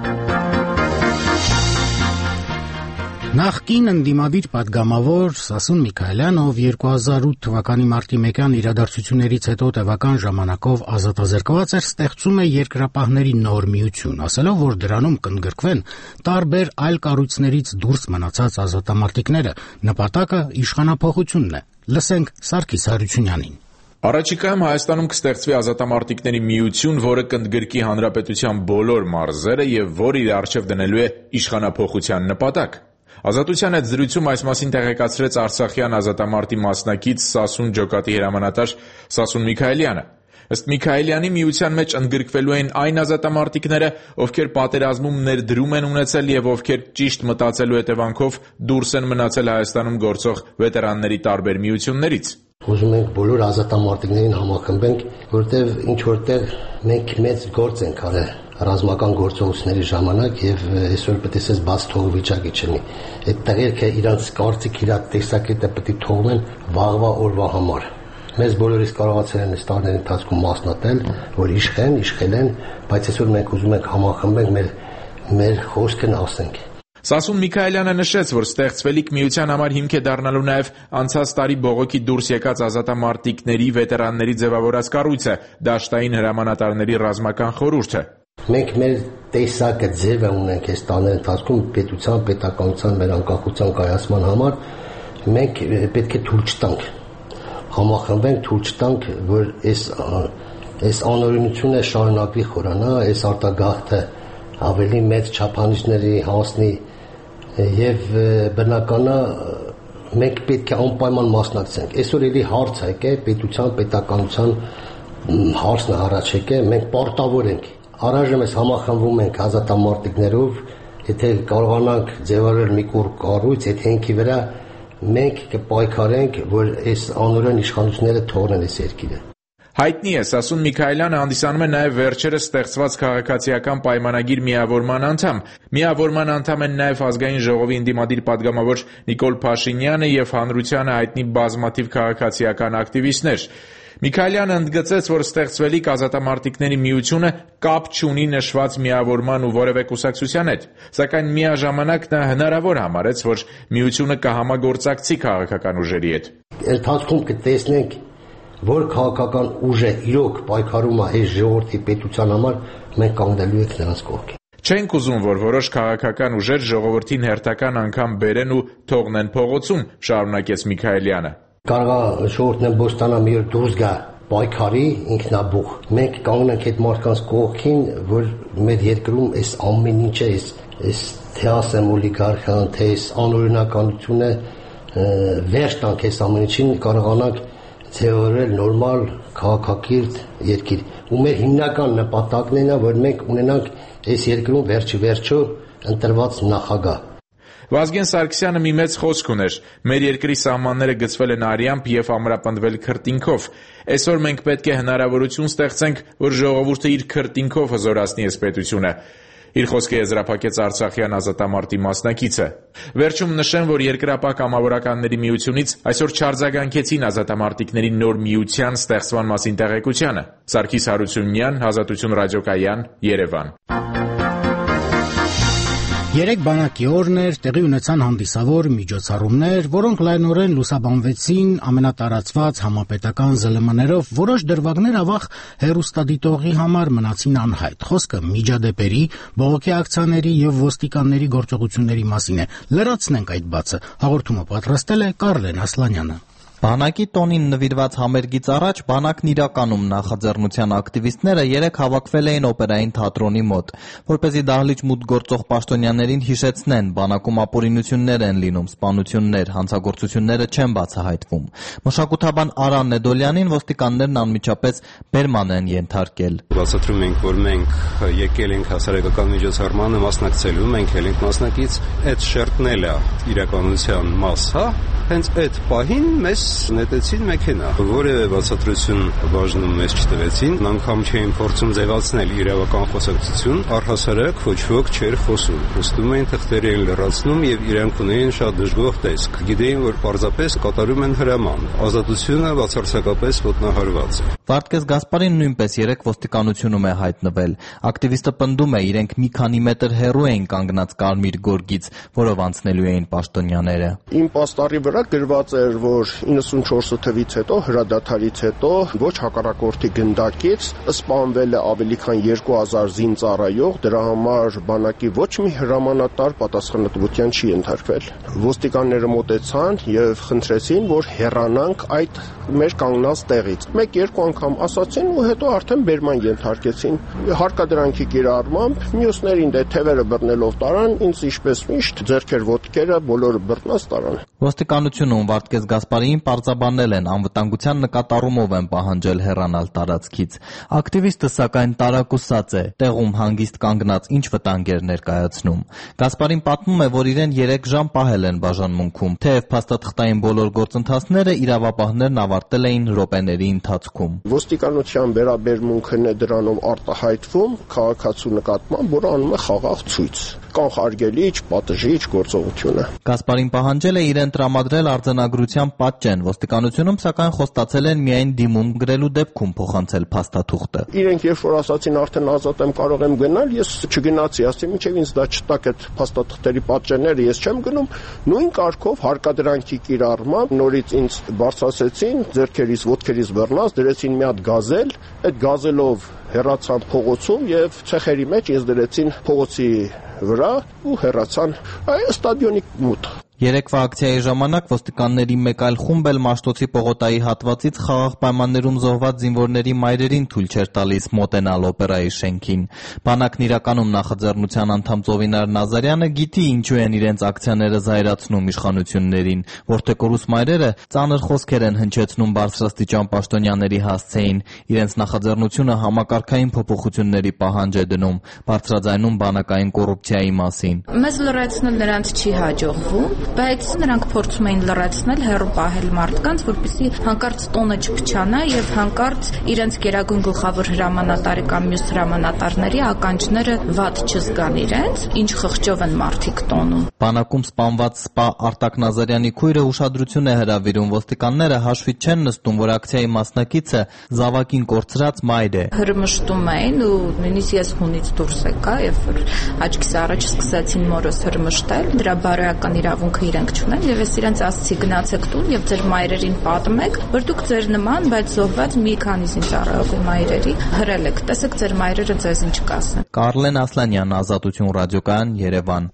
Նախկին ընդդիմադիր պատգամավոր Սասուն Միքայելյանը, ով երկու հազար ութ թվականի մարտի մեկյան իրադարձություններից հետո տևական ժամանակով ազատազրկված էր, ստեղծում է երկրապահների նոր միություն, ասելով, որ դրանում կընդգրկվեն տարբեր այլ կառույցներից դուրս մնացած ազատամարտիկները։ Նպատակը իշխանափոխությունն է։ Լսենք Սարգիս Հարությունյանին։ Առաջիկայում Հայաստանում կստեղծվի ազատամարտիկների միություն, որը կընդգրկի հանրապետության բոլոր մարզերը եւ որը իր առջեւ դնելու է իշխանափոխության նպատակ։ Ազատության հետ զրույցում այս մասին տեղեկացրեց Արցախյան ազատամարտի մասնակից Սասուն ջոկատի հրամանատար Սասուն Միքայելյանը։ Ըստ Միքայելյանի, միության մեջ ընդգրկվելու են այն ազատամարտիկները, ովքեր պատերազմում ներդրում են ունեցել եւ ովքեր ճիշտ մտածելու հետևանքով դուրս են մնացել Հայաստանում գործող վետերանների տարբեր միություններից։ Ուզում ենք բոլոր ազատամարտիկներին համախմբենք, որտեղ ինչ որտեղ մենք մեծ գործ ենք արել ռազմական գործողությունների ժամանակ եւ այսօր պետք է ասես բաց թող վիճակի չլինի։ Այդ տղերքը իրանց կարծիք, իրար տեսակետը պետք է թողնեն վաղվա օրվա համար։ Մեզ բոլորիս կարողացել են այս տարիների ընթացքում մասնատել, որ իշխեն, իշխել են, բայց այսօր մենք ուզում ենք համախմբենք մեր մեր խոսքն ասենք։ Սասուն Միքայելյանը նշեց, որ ստեղծվելիք միության համար հիմք է դառնալու նաև անցած տարի բողոքի դուրս եկած ազատամարտիկների վետերանների ձևավորած կառույցը՝ դաշտային հրամանատարների ռազմական խորհուրդը։ Մենք մեր տեսակը ձևը ունենք այս տարիների ընթացքում պետության, պետականության մեր անկախության կայացման համար, մենք պետք է թույլ չտանք, համախմբենք, թույլ չտանք, որ այս այս անօրենությունը շարունակվի խորանա, այս արտագաղթը ավելի մեծ չափանիշների հասնի եւ բնականա մենք պետք է անպայման մասնակցենք։ Այսօր էլի հարց եկե պետության, պետականության հարցն առաջ եկե, մենք պարտավոր ենք։ Առայժմ ես համախմբվում ենք ազատամարտիկներով, եթե կարողանանք ձևավորել մի կուր կառույց, այդ հենքի վրա մենք կպայքարենք, որ այս անօրեն իշխանությունները թողնեն այս երկիրը։ Հայտնի է, Սասուն Միքայելյանը հանդիսանում է նաև վերջերս ստեղծված քաղաքացիական պայմանագիր միավորման անդամ։ Միավորման անդամ են նաև ազգային ժողովի ընդդիմադիր պատգամավոր Նիկոլ Փաշինյանը եւ հանրությանը հայտնի բազմաթիվ քաղաքացիական ակտիվիստներ։ Միքայելյանը ընդգծեց, որ ստեղծվելիք ազատամարտիկների միությունը կապ չունի նշված միավորման ու որևէ կուսակցության հետ, սակայն միաժամանակ նա հնարավոր համարեց, որ միությունը կհամագործակցի քաղաքական ուժերի հետ։ Ընթացքում կտեսնենք, որ քաղաքական ուժը իրոք պայքարում է այս ժողովրդի պետության համար, մենք կանգնելու ենք նրանց կողքին։ Չենք ուզում, որ որոշ քաղաքական ուժեր ժողովրդին հերթական անգամ բերեն ու թողնեն փողոցում, շարունակեց Միքայելյանը։ Կարող է ժողովուրդն ըմբոստանա մի օր դուրս գա պայքարի ինքնաբուխ։ Մենք կանգնենք այդ մարդկանց կողքին, որ մեր երկրում այս ամեն ինչը, այս այս թե ասեմ օլիգարխիան, թե այս անօրինականությունը վերջ տանք այս ամեն ինչին, կարողանանք ձևավորել նորմալ քաղաքակիրթ երկիր։ Ու մեր հիմնական նպատակն է նա, որ մենք ունենանք այս երկրում վերջի վերջո ընտրված նախագահ։ Վազգեն Սարգսյանը մի մեծ խոսք ուներ. մեր երկրի սահմանները գծվել են արյամբ եւ ամրապնդվել քրտինքով։ Այսօր մենք պետք է հնարավորություն ստեղծենք, որ ժողովուրդը իր քրտինքով հզորացնի այս պետությունը։ Իր խոսքը եզրափակեց Արցախյան ազատամարտի մասնակիցը։ Վերջում նշեմ, որ երկրապահ կամավորականների միությունից այսօր չարձագանքեցին ազատամարտիկների նոր միության ստեղծման մասին տեղեկությանը։ Սարգիս Հարությունյան, Ազատություն ռադիոկայան, Երևան։ Երեք բանակի օրն էր, տեղի ունեցան հանդիսավոր միջոցառումներ, որոնք լայնորեն լուսաբանվեցին ամենատարածված համապետական զլ մ-ներով, որոշ դրվագներ ավաղ հեռուստադիտողի համար մնացին անհայտ։ Խոսքը միջադեպերի, բողոքի ակցիաների եւ ոստիկանների գործողությունների մասին է։ Լրացնենք այդ բացը։ Հաղորդումը պատրաստել է Կարլեն Ասլանյանը։ Բանակի տոնին նվիրված համերգից առաջ բանակն իրականում նախաձեռնության ակտիվիստները երեք հավաքվել էին օպերային թատրոնի մոտ, որպեսզի դահլիճ մուտք գործող պաշտոնյաներին հիշեցնեն, բանակում ապօրինություններ են լինում, սպանություններ, հանցագործությունները չեն բացահայտվում։ Մշակութաբան Արան Նեդոլյանին ոստիկաններն անմիջապես բերման են ենթարկել։ Բացատրում ենք, որ մենք եկել ենք հասարակական միջոցառմանը մասնակցելու, մենք էլ ենք մասնակից, այդ շերտն էլ է իրականության մաս, հա, հենց այդ պահին մեզ նետեցին մեքենա, որևէ բացատրություն բաժնում մեզ չտվեցին, անգամ չէին փորձում ձևացնել իրավական խոսակցություն, առհասարակ ոչ ոք չէր խոսում։ Խոսում էին, թղթերը էին լրացնում եւ իրենք ունեին շատ դժգոհ տեսք։ Գիտեին, որ պարզապես կատարում են հրաման։ Ազատությունը բացարձակապես ոտնահարված է։ Վարդգես Գասպարին նույնպես երեք ոստիկանությունում է հայտնվել։ Ակտիվիստը պնդում է, իրենք մի քանի մետր հեռու էին կանգնած կարմիր գորգից, որով անցնելու էին պաշտոնյաները։ Իմ պաստառի վրա գրված էր, որ իննսունչորս թվից հետո հրադադարից հետո ոչ հակառակորդի գնդակից սպանվել է ավելի քան երկու հազար զինծառայող, դրա համար բանակի ոչ մի հրամանատար պատասխանատվության չի ենթարկվել։ Ոստիկանները մոտեցան եւ խնդրեցին, որ հեռանանք այդ մեր կանգնած տեղից։ Մեկ-երկու անգամ ասացին ու հետո արդեն բերման ենթարկեցին։ Հարկադրանքի կիրառմամբ մյուսներին դե թևերը բռնելով տարան, ինձ ինչպես միշտ ձեռքեր ոտքերը բոլորը բռնած տարան։ Ոստիկանությունում Վարդգես Գասպարիին պարզաբանել են, անվտանգության նկատառումով են պահանջել հեռանալ տարածքից։ Ակտիվիստը սակայն տարակուսած է, տեղում հանգիստ կանգնած ինչ վտանգ էր ներկայացնում։ Գասպարին պատմում է, որ իրեն երեք ժամ պահել են բաժանմունքում, թեև փաստաթղթային բոլոր գործընթացները իրավապահներն ավարտել էին րոպեների ընթացքում։ Ոստիկանության վերաբերմունքն է դրանով արտահայտվում քաղաքացու նկատմամբ, որը անում է խաղաղ ցույց, կանխարգելիչ, պատժիչ գործողությունը։ Գասպարին պահանջել է իրեն տրամադրել արձանագրության պատճեն, ոստիկանությունում սակայն խոստացել են միայն դիմում գրելու դեպքում փոխանցել փաստաթուղթը։ Իրենք երբ որ ասացին արդեն ազատ եմ, կարող եմ գնալ, ես չգնացի, ասի մինչև ինձ դա չտակ այդ փաստաթղթերի պատճենները, ես չեմ գնում, նույն կարգով հարկադրանքի կիրառմամբ նորից ինձ բարձրացեցին, ձեռքերից, ոտքերից բռնած, դրեցին մի հատ գազել, այդ գազելով հեռացան փողոցում եւ ցեխերի մեջ ինձ դրեցին փողոցի վրա ու հեռացան այ ստադիոնի մոտ։ Երեկվա ակցիայի ժամանակ ոստիկանների մեկ այլ խումբ էլ Մաշտոցի պողոտայի հատվածից խաղաղ պայմաններում զոհված զինվորների մայրերին թույլ չէր տալիս մոտենալ օպերայի շենքին։ Բանակն իրականում նախաձեռնության անդամ Ծովինար Նազարյանը գիտի ինչու են իրենց ակցիաները զայրացնում իշխանություններին, որտեղ մայրերը ծանր խոսքեր են հնչեցնում բարձրաստիճան պաշտոնյաների հասցեին, իրենց նախաձեռնությունը համակարգային փոփոխությունների պահանջ է դնում, բարձրաձայնում բանակային կոռուպցիայի մասին։ Մեզ լրացնել նրանց չի հաջողվում, բայց նրանք փորձում էին լրացնել, հեռու պահել մարդկանց, որպեսզի հանկարծ տոնը չփչանա եւ հանկարծ իրենց գերագույն գլխավոր հրամանատարի կամ մյուս հրամանատարների ականջները վատ չզգան իրենց, ինչ խղճով են մարդիկ տոնում։ Բանակում սպանված սպա Արտակ Նազարյանի քույրը ուշադրություն է հրավիրում, ոստիկանները հաշվի չեն նստում, որ ակցիայի մասնակիցը զավակին կորցրած մայր է։ Հրմշտում էին ու նույնիսկ ես հունից դուրս եկա, երբ որ աչքիս առաջ սկսեցին մորս հրմշտել, դրա բարոյական իրավունքը իրենք չունեն եւ ես իրենց ասացի գնացեք տուն եւ ձեր մայրերին պատմեք, որ դուք ձեր նման, բայց զոհված մի քանի զինծառայողի մայրերի հրել եք, տեսեք ձեր մայրերը ձեզ ինչ կասեն։ Կարլեն Ասլանյան, Ազատություն ռադիոկայան, Երևան։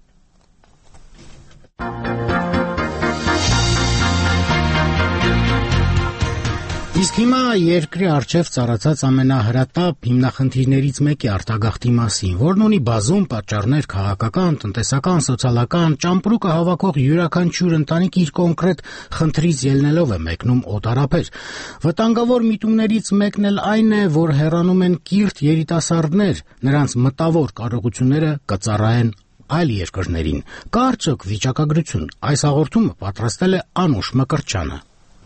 Իսկ հիմա երկրի առջև ծառացած ամենահրատապ հիմնախնդիրներից մեկի արտագաղթի մասին, որն ունի բազում պատճառներ քաղաքական, տնտեսական, սոցիալական, ճամպրուկը հավաքող յուրաքանչյուր ընտանիք իր կոնկրետ խնդրից ելնելով է մեկնում օտարապեր։ Վտանգավոր միտումներից մեկն էլ այն է, որ հեռանում են կիրթ երիտասարդներ, նրանց մտավոր կարողությունները կծառայեն այլ երկրներին։ Կա արդյոք վիճակագրություն։ Այս հաղորդումը պատրաստել է Անուշ Մկրտչյանը։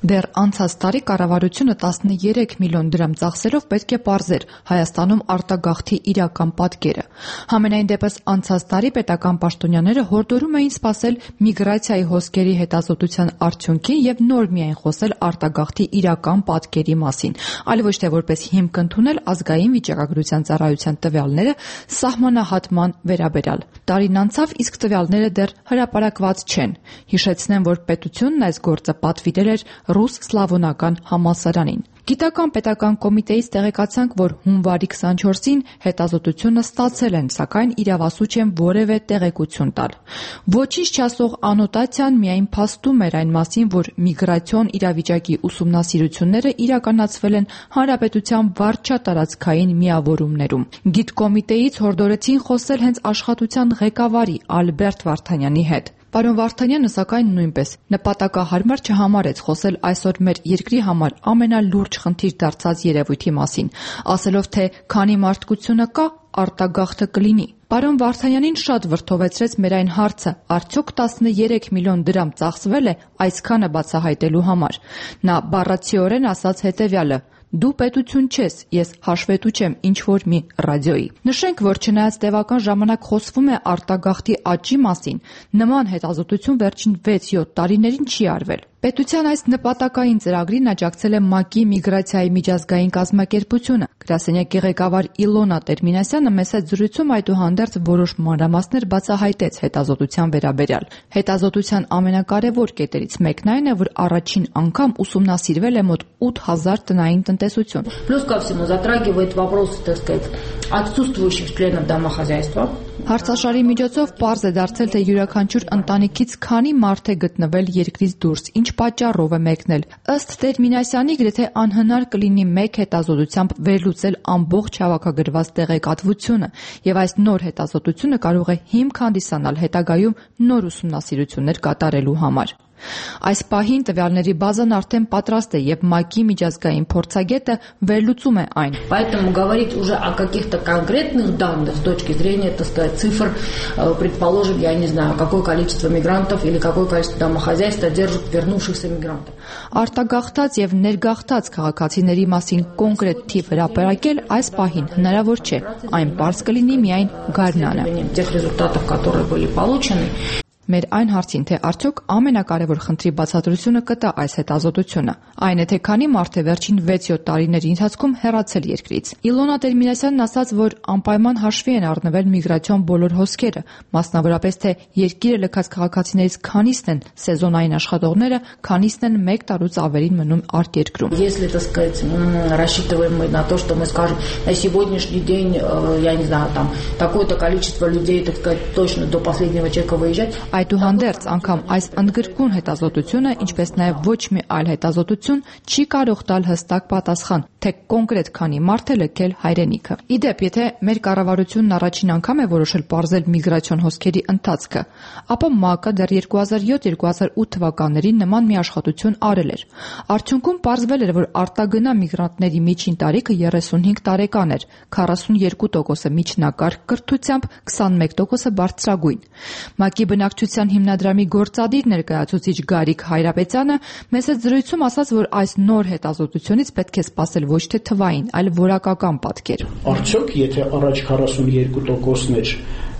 Դեռ անցած տարի կառավարությունը տասներեք միլիոն դրամ ծախսելով պետք է պարզեր Հայաստանում արտագաղթի իրական պատկերը։ Համենայն դեպս անցած տարի պետական պաշտոնյաները հորդորում էին սպասել միգրացիայի հոսքերի հետազոտության արդյունքին եւ նոր միայն խոսել արտագաղթի իրական պատկերի մասին, այլ ոչ թե որպես հիմք ընդունել ազգային վիճակագրության ծառայության տվյալները սահմանահատման վերաբերյալ։ Տարին անցավ, իսկ տվյալները դեռ հրապարակված չեն։ Հիշեցնեմ, որ պետությունն այս գործը պատվիրել էր ռուս-սլավոնական համալսարանին։ Գիտական պետական կոմիտեից տեղեկացանք, որ հունվարի քսանչորսին հետազոտությունը ստացել են, սակայն իրավասու չեն որևէ տեղեկություն տալ։ Ոչինչ չասող անոտացիան միայն փաստում էր այն մասին, որ միգրացիոն իրավիճակի ուսումնասիրությունները իրականացվել են հանրապետության վարչատարածքային միավորումներում։ Գիտկոմիտեից հորդորեցին խոսել հենց աշխատության ղեկավարի Ալբերտ Վարդանյանի հետ։ Պարոն Վարդանյանը սակայն նույնպես նպատակահարմար չհամարեց խոսել այսօր մեր երկրի համար ամենալուրջ խնդիր դարձած երևույթի մասին, ասելով, թե քանի մարդկությունը կա, արտագաղթը կլինի։ Պարոն Վարդանյանին շատ վրդովեցրեց մեր այն հարցը, արդյոք տասներեք միլիոն դրամ ծախսվել է այսքանը բացահայտելու համար։ Նա բառացիորեն ասաց հետևյալը. «Դու պետություն չես, ես հաշվետու չեմ ինչ-որ մի ռադիոյի»։ Նշենք, որ չնայած տևական ժամանակ խոսվում է արտագաղթի աճի մասին, նման հետազոտություն վերջին վեց-յոթ տարիներին չի արվել։ Պետության այս նպատակային ծրագրին աջակցել է ՄԱԿ-ի միգրացիայի միջազգային կազմակերպությունը։ Գրասենյակի ղեկավար Իլոնա Տերմինասյանը մեծ զրույցում այդուհանդերձ որոշ մանրամասներ բացահայտեց հետազոտության վերաբերյալ։ Հետազոտության ամենակարևոր կետերից մեկն այն է, որ առաջին անգամ ուսումնասիրվել է մոտ ութ հազար տնային տնտեսություն։ Плюс ко всему затрагивает вопрос, так сказать, отсутствующих членов домохозяйства. Հարցաշարի միջոցով պարզ է դարձել, թե յուրաքանչյուր ընտանիքից քանի մարդ է գտնվել երկրից դուրս, ինչ պատճառով է մեկնել։ Ըստ Տերմինասյանի գրեթե անհնար կլինի մեկ հետազոտությամբ վերլուծել ամբողջ հավաքագրված տեղեկատվությունը, եւ այս նոր հետազոտությունը կարող է հիմք հանդիսանալ հետագայում նոր ուսումնասիրություններ կատարելու համար։ Այս паհին տվյալների բազան արդեն պատրաստ է եւ ՄԱԿ-ի միջազգային փորձագետը վերլուծում է այն։ Поэтому говорить уже о каких-то конкретных данных с точки зрения, так сказать, цифр, предположим, я не знаю, какое количество мигрантов или какое количество домохозяйств содержат вернувшихся мигрантов. Արտագաղթած եւ ներգաղթած քաղաքացիների մասին կոնկրետ թիվ հրապարակել այս паհին հնարավոր չէ։ Այն պարզ կլինի միայն գարնանը։ Тех результатов, которые были получены. Մեր այն հարցին, թե արդյոք ամենակարևոր խնդրի բացատրությունը կտա այս հետազոտությունը, այն է, թե քանի մարդ է վերջին վեց-յոթ տարիների ընթացքում հեռացել երկրից։ Իլոնա Տերմինասյանն ասաց, որ անպայման հաշվի են առնվել միգրացիոն բոլոր հոսքերը, մասնավորապես թե երկիրը լքած քաղաքացիներից քանիսն են սեզոնային աշխատողները, քանիսն են մեկ տարուց ավելին մնում արտերկրում։ Если, так сказать, рассчитываем мы на то, что мы скажем, на сегодняшний день, я не знаю, там такое-то количество людей, так сказать, точно до последнего человека выезжать. Այդուհանդերձ անգամ այս ընդգրկուն հետազոտությունը, ինչպես նաև ոչ մի այլ հետազոտություն, չի կարող տալ հստակ պատասխան, թե կոնկրետ քանի մարդ է լքել հայրենիքը։ Իդեպ, եթե մեր կառավարությունն առաջին անգամ է որոշել պարզել միգրացիոն հոսքերի ընթացքը, ապա ՄԱԿ-ը դեռ երկու հազար յոթ երկու հազար ութ թվականներին նման մի աշխատություն արել էր։ Արդյունքում պարզվել էր, որ արտագնա միգրանտների միջին տարիքը երեսունհինգ տարեկան էր, քառասունյոթ տոկոսը միջնակարգ կրթությամբ, քսանմեկ տոկոսը բարձրագույն։ ՄԱԿ-ի բնակչության հիմնադրամի գործադիր ներկայացուցիչ Գարիկ Հայրապետյանը մեծ զրույցում ասաց, որ այս նոր հետազոտությունից պետք է սպասել ոչ թե թվային, այլ որակական պատկեր։ Արդյոք եթե առաջ քառասունյոթ տոկոսն էր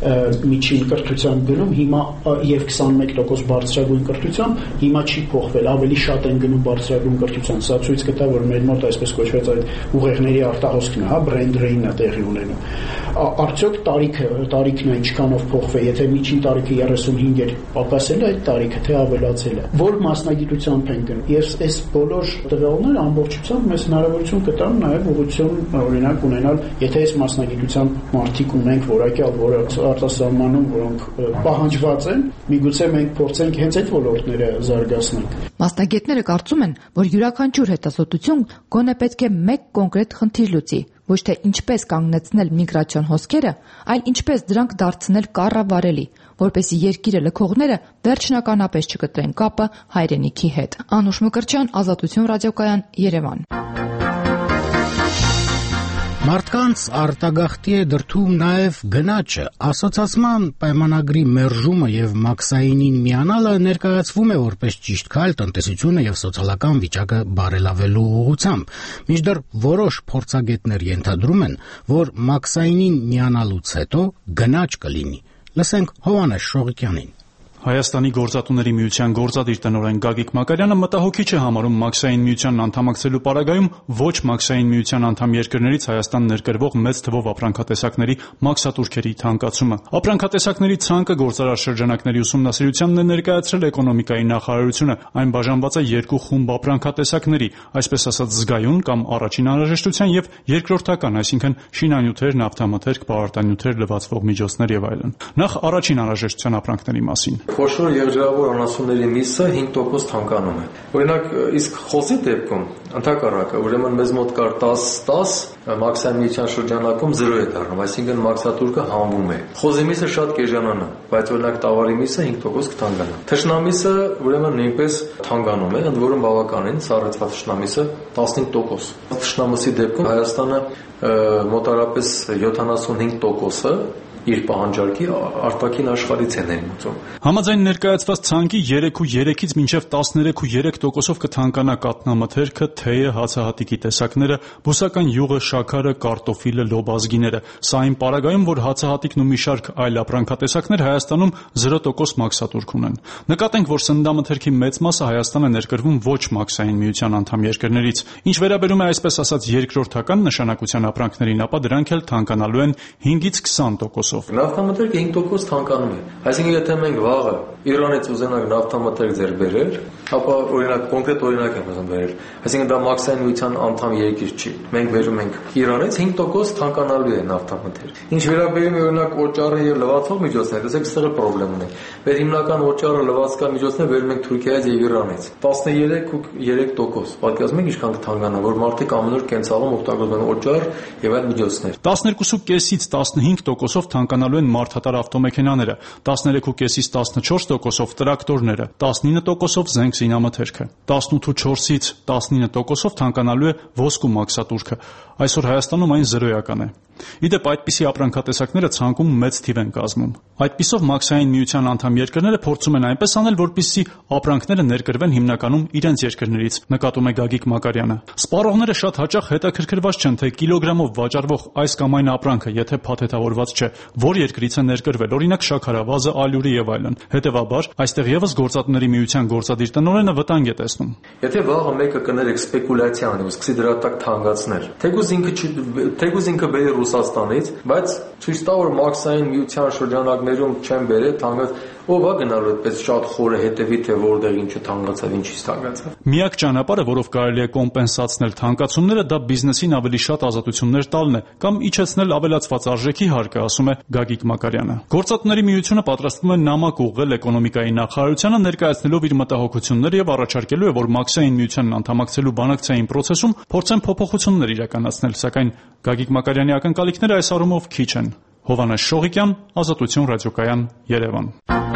միջին կրթության գնում, հիմա եւ քսանմեկ տոկոս բարձրագույն կրթությամբ, հիմա չի փոխվել, ավելի շատ են գնում բարձրագույն կրթության։ Սա ցույց կտա, որ մեր մոտ այսպես կոչված այդ ուղեղների արտահոսքն է, հա, brain drain-ը տեղի ունենում։ Արդյոք տարիքը, տարիքն է ինչքանով փոխվել, եթե միջին տարիքը երեսունհինգ էր, պակասել է այդ տարիքը, թե ավելացել է։ Որ մասնագիտությամբ են գնում։ Եվ այս բոլոր տվյալները ամբողջությամբ մեզ հնարավորություն կտան նաեւ ուղղություն օրինակ ունենալ, եթե այս մասնագիտությամբ մարդիկ ունենք որակյալ, որը արտասահմանում, որոնք պահանջված են, միգուցե մենք փորձենք հենց այդ ոլորտները զարգացնել։ Մասնագետները կարծում են, որ յուրաքանչյուր հետազոտություն գոնե պետք է մեկ կոնկրետ խնդիր լուծի, ոչ թե ինչպես կանգնեցնել միգրացիոն հոսքերը, այլ ինչպես դրանք դարձնել կառավարելի, որպեսզի երկիրը լքողները վերջնականապես չկտրեն կապը հայրենիքի հետ։ Անուշ Մկրտչյան, Ազատություն ռադիոկայան, Երևան։ Մարդկանց արտագաղթի է դրդում նաև գնաճը։ Ասոցիացիան պայմանագրի մերժումը եւ մաքսայինին միանալը ներկայացվում է որպես ճիշտ քայլ տնտեսությունը եւ սոցիալական վիճակը բարելավելու ուղղությամբ։ Մինչդեռ որոշ փորձագետներ ենթադրում են, որ մաքսայինին միանալուց հետո գնաճ կլինի։ Լսենք Հովհաննես Շողիկյանին։ Հայաստանի գործատուների միության գործադիր տնօրեն Գագիկ Մակարյանը մտահոգիչ է համարում մաքսային միությանն անդամակցելու պարագայում ոչ մաքսային միության անդամ երկրներից Հայաստան ներկրվող մեծ թվով ապրանքատեսակների մաքսատուրքերի թանկացումը։ Ապրանքատեսակների ցանկը գործարար շրջանակների ուսումնասիրությանն է ներկայացրել էկոնոմիկայի նախարարությունը։ Այն բաժանված է երկու խումբ ապրանքատեսակների, այսպես ասած զգայուն կամ առաջին անհրաժեշտության եւ երկրորդական, այսինքն շինանյութեր, նավթամթերք, պարարտանյութեր, լվացվող միջոցներ եւ այլն։ Նախ առաջին անհրաժեշտության ապրանքների մասին։ Խոշոր եղջերավոր անասունների միսը հինգ տոկոս թանկանում է։ Օրինակ, իսկ խոզի դեպքում ընդհակառակը, ուրեմն մեզ մոտ կար տաս տաս, մաքսային միության շրջանակում զրո է դառնում, այսինքն մաքսատուրկը հանվում է։ Խոզի միսը շատ կեժանանա, բայց օրինակ տավարի միսը հինգ տոկոս կթանկանա։ Թշնամիսը ուրեմն նույնպես թանկանում է, ընդ որում բավականին սառեցված թշնամիսը տասնհինգ տոկոս։ Թշնամիսի դեպքում Հայաստանը մոտարապես յոթանասունհինգ տոկոսը իր պահանջարկի արտաքին աշխարհից է ներմուծում։ Համաձայն ներկայացված ցանկի երեք ու երեքից մինչև տասներեք ու երեք տոկոսով կթանկանա կաթնամթերքը, թեյը, հացահատիկի տեսակները, բուսական յուղը, շաքարը, կարտոֆիլը, լոբազգիները։ Սա այն պարագայում, որ հացահատիկն ու մի շարք այլ ապրանքատեսակներ Հայաստանում զրո տոկոս մաքսատուրք ունեն։ Նկատենք, որ սննդամթերքի մեծ մասը Հայաստան է ներկրվում ոչ մաքսային միության անդամ երկրներից։ Ինչ վերաբերում է այսպես ասած երկրորդական նշանակության ապրանքներին, ապա դրանք էլ թանկանալու են հինգից քսան տոկոս։ Նավթամթերքը հինգ տոկոս թանկանում է։ Այսինքն, եթե մենք վաղը Իրանից ուզենանք նավթամթերք ձեռք բերել, ապա օրինակ կոնկրետ օրինակ եմ ուզում բերել։ Այսինքն դա մաքսային միության անդամ երկիր չի։ Մենք բերում ենք Իրանից հինգ տոկոս թանկանալու է նավթամթերք։ Ինչ վերաբերում է օրինակ օճառը եւ լվացող միջոցները, դες այստեղ է խնդրեմ ունենք։ Մեր հիմնական օճառը լվացքա միջոցները բերում ենք Թուրքիայից եւ Իրանից։ տասներեք ու երեք տոկոս։ Պատկերացնում եք ինչքան կթանկանա, որ մարդիկ ամեն օր կենցաղում օգտագործում են օճառ եւ այլ միջոցներ։ տասներկու կեսից տասնհինգ տոկոսով թանկանալու են մարդատար ավտոմեքենաները, տասներեք ու կեսից տասնչորս տոկոսով տրակտորները, տասնինը տոկոսով զենք զինամթերքը, տասնութ ու չորսից տասնինը տոկոսով թանկանալու է ոսկու մաքսատուրքը։ Այսօր Հայաստանում այն զրոյական է։ Իդեպ այդպիսի ապրանքատեսակները ցանկում մեծ թիվ են կազմում։ Այդպիսով մաքսային միության անդամ երկրները փորձում են այնպես անել, որպեսզի ապրանքները ներկրվեն հիմնականում իրենց երկրներից, նկատում է Գագիկ Մակարյանը։ Սպառողները շատ հաճախ հետաքրքրված չեն, թե կիլոգրամով վաճառվող այս կամ այն ապրանքը, եթե փաթեթավորված չէ, որ երկրից է ներկրվել, օրինակ շաքարավազը, ալյուրի եւ այլն։ Հետևաբար, այստեղ եւս գործատուների միության գործադիր տնօրենը վտանգ է տեսնում։ Եթե վաղը մեկը կներեք սպեկուլյացիա անի ու սկսի դրա տակ թանկացնել, թեկուզ ինքը թեկուզ ինքը բերի Ռուսաստանից, բայց ցույց տա, որ մաքսային միության շրջանակներում չեն բերել թանկած, ով է գնալու այդպես շատ խորը հետևի, թե որտեղ ինչը թանկացավ, ինչից թանկացավ։ Միակ ճանապարհը, որով կարելի է կոմպենսացնել թանկացումները, դա բիզնեսին ավելի շատ ազատություններ տալն է կամ իջեցնել ավելացված արժեքի հարկը, ասում է Գագիկ Մակարյանը։ Գործատուների միությունը պատրաստվում է նամակ ուղղել էկոնոմիկայի նախարարությանը, ներկայացնելով իր մտահոգությունները եւ առաջարկելու է, որ մաքսային միությանն անդամակցելու բանակցային process-ում փորձեն փոփոխություններ իրականացնել, սակայն Գագիկ Մակարյանի ակնկալիքները այս առումով քիչ են։ Հովհաննես Շողիկյան, Ազատություն ռադիոկայան, Երևան։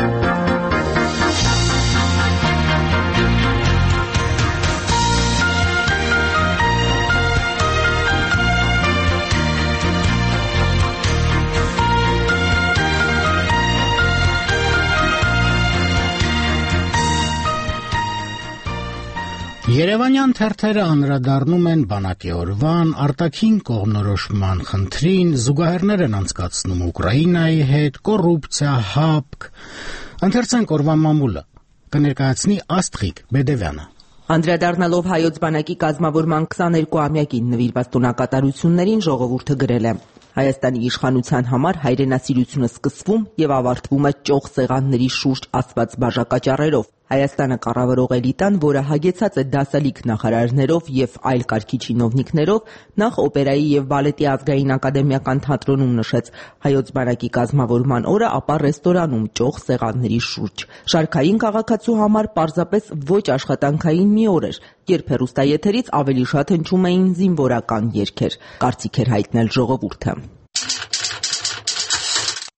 Երևանյան թերթերը անդրադառնում են բանակի օրվան, արտաքին կողմնորոշման խնդրին, զուգահեռներ են անցկացնում Ուկրաինայի հետ, կոռուպցիա, հապկ։ Ընթերցենք օրվա մամուլը, կներկայացնի Աստղիկ Բեդևյանը։ Անդրադառնալով հայոց բանակի կազմավորման քսաներկուամյակին նվիրված տոնակատարություններին ժողովուրդը գրել է. Հայաստանի իշխանության համար հայրենասիրությունը սկսվում եւ ավարտվում է ճոխ սեղանների շուրջ ասված բաժակաճառերով։ Հայաստանը կառավարող էլիտան, որը հագեցած է դասալիկ նախարարներով եւ այլ կարգի չինովնիկներով, նախ օպերայի եւ բալետի ազգային ակադեմիական թատրոնում նշեց հայոց բանակի կազմավորման օրը, ապա ռեստորանում ճոխ սեղանների շուրջ։ Շարքային քաղաքացու համար պարզապես ոչ աշխատանքային մի օր էր, երբ հեռուստաեթերից ավելի շատ հնչում էին զինվորական երգեր, կարծիք էր հայտնել ժողովուրդը։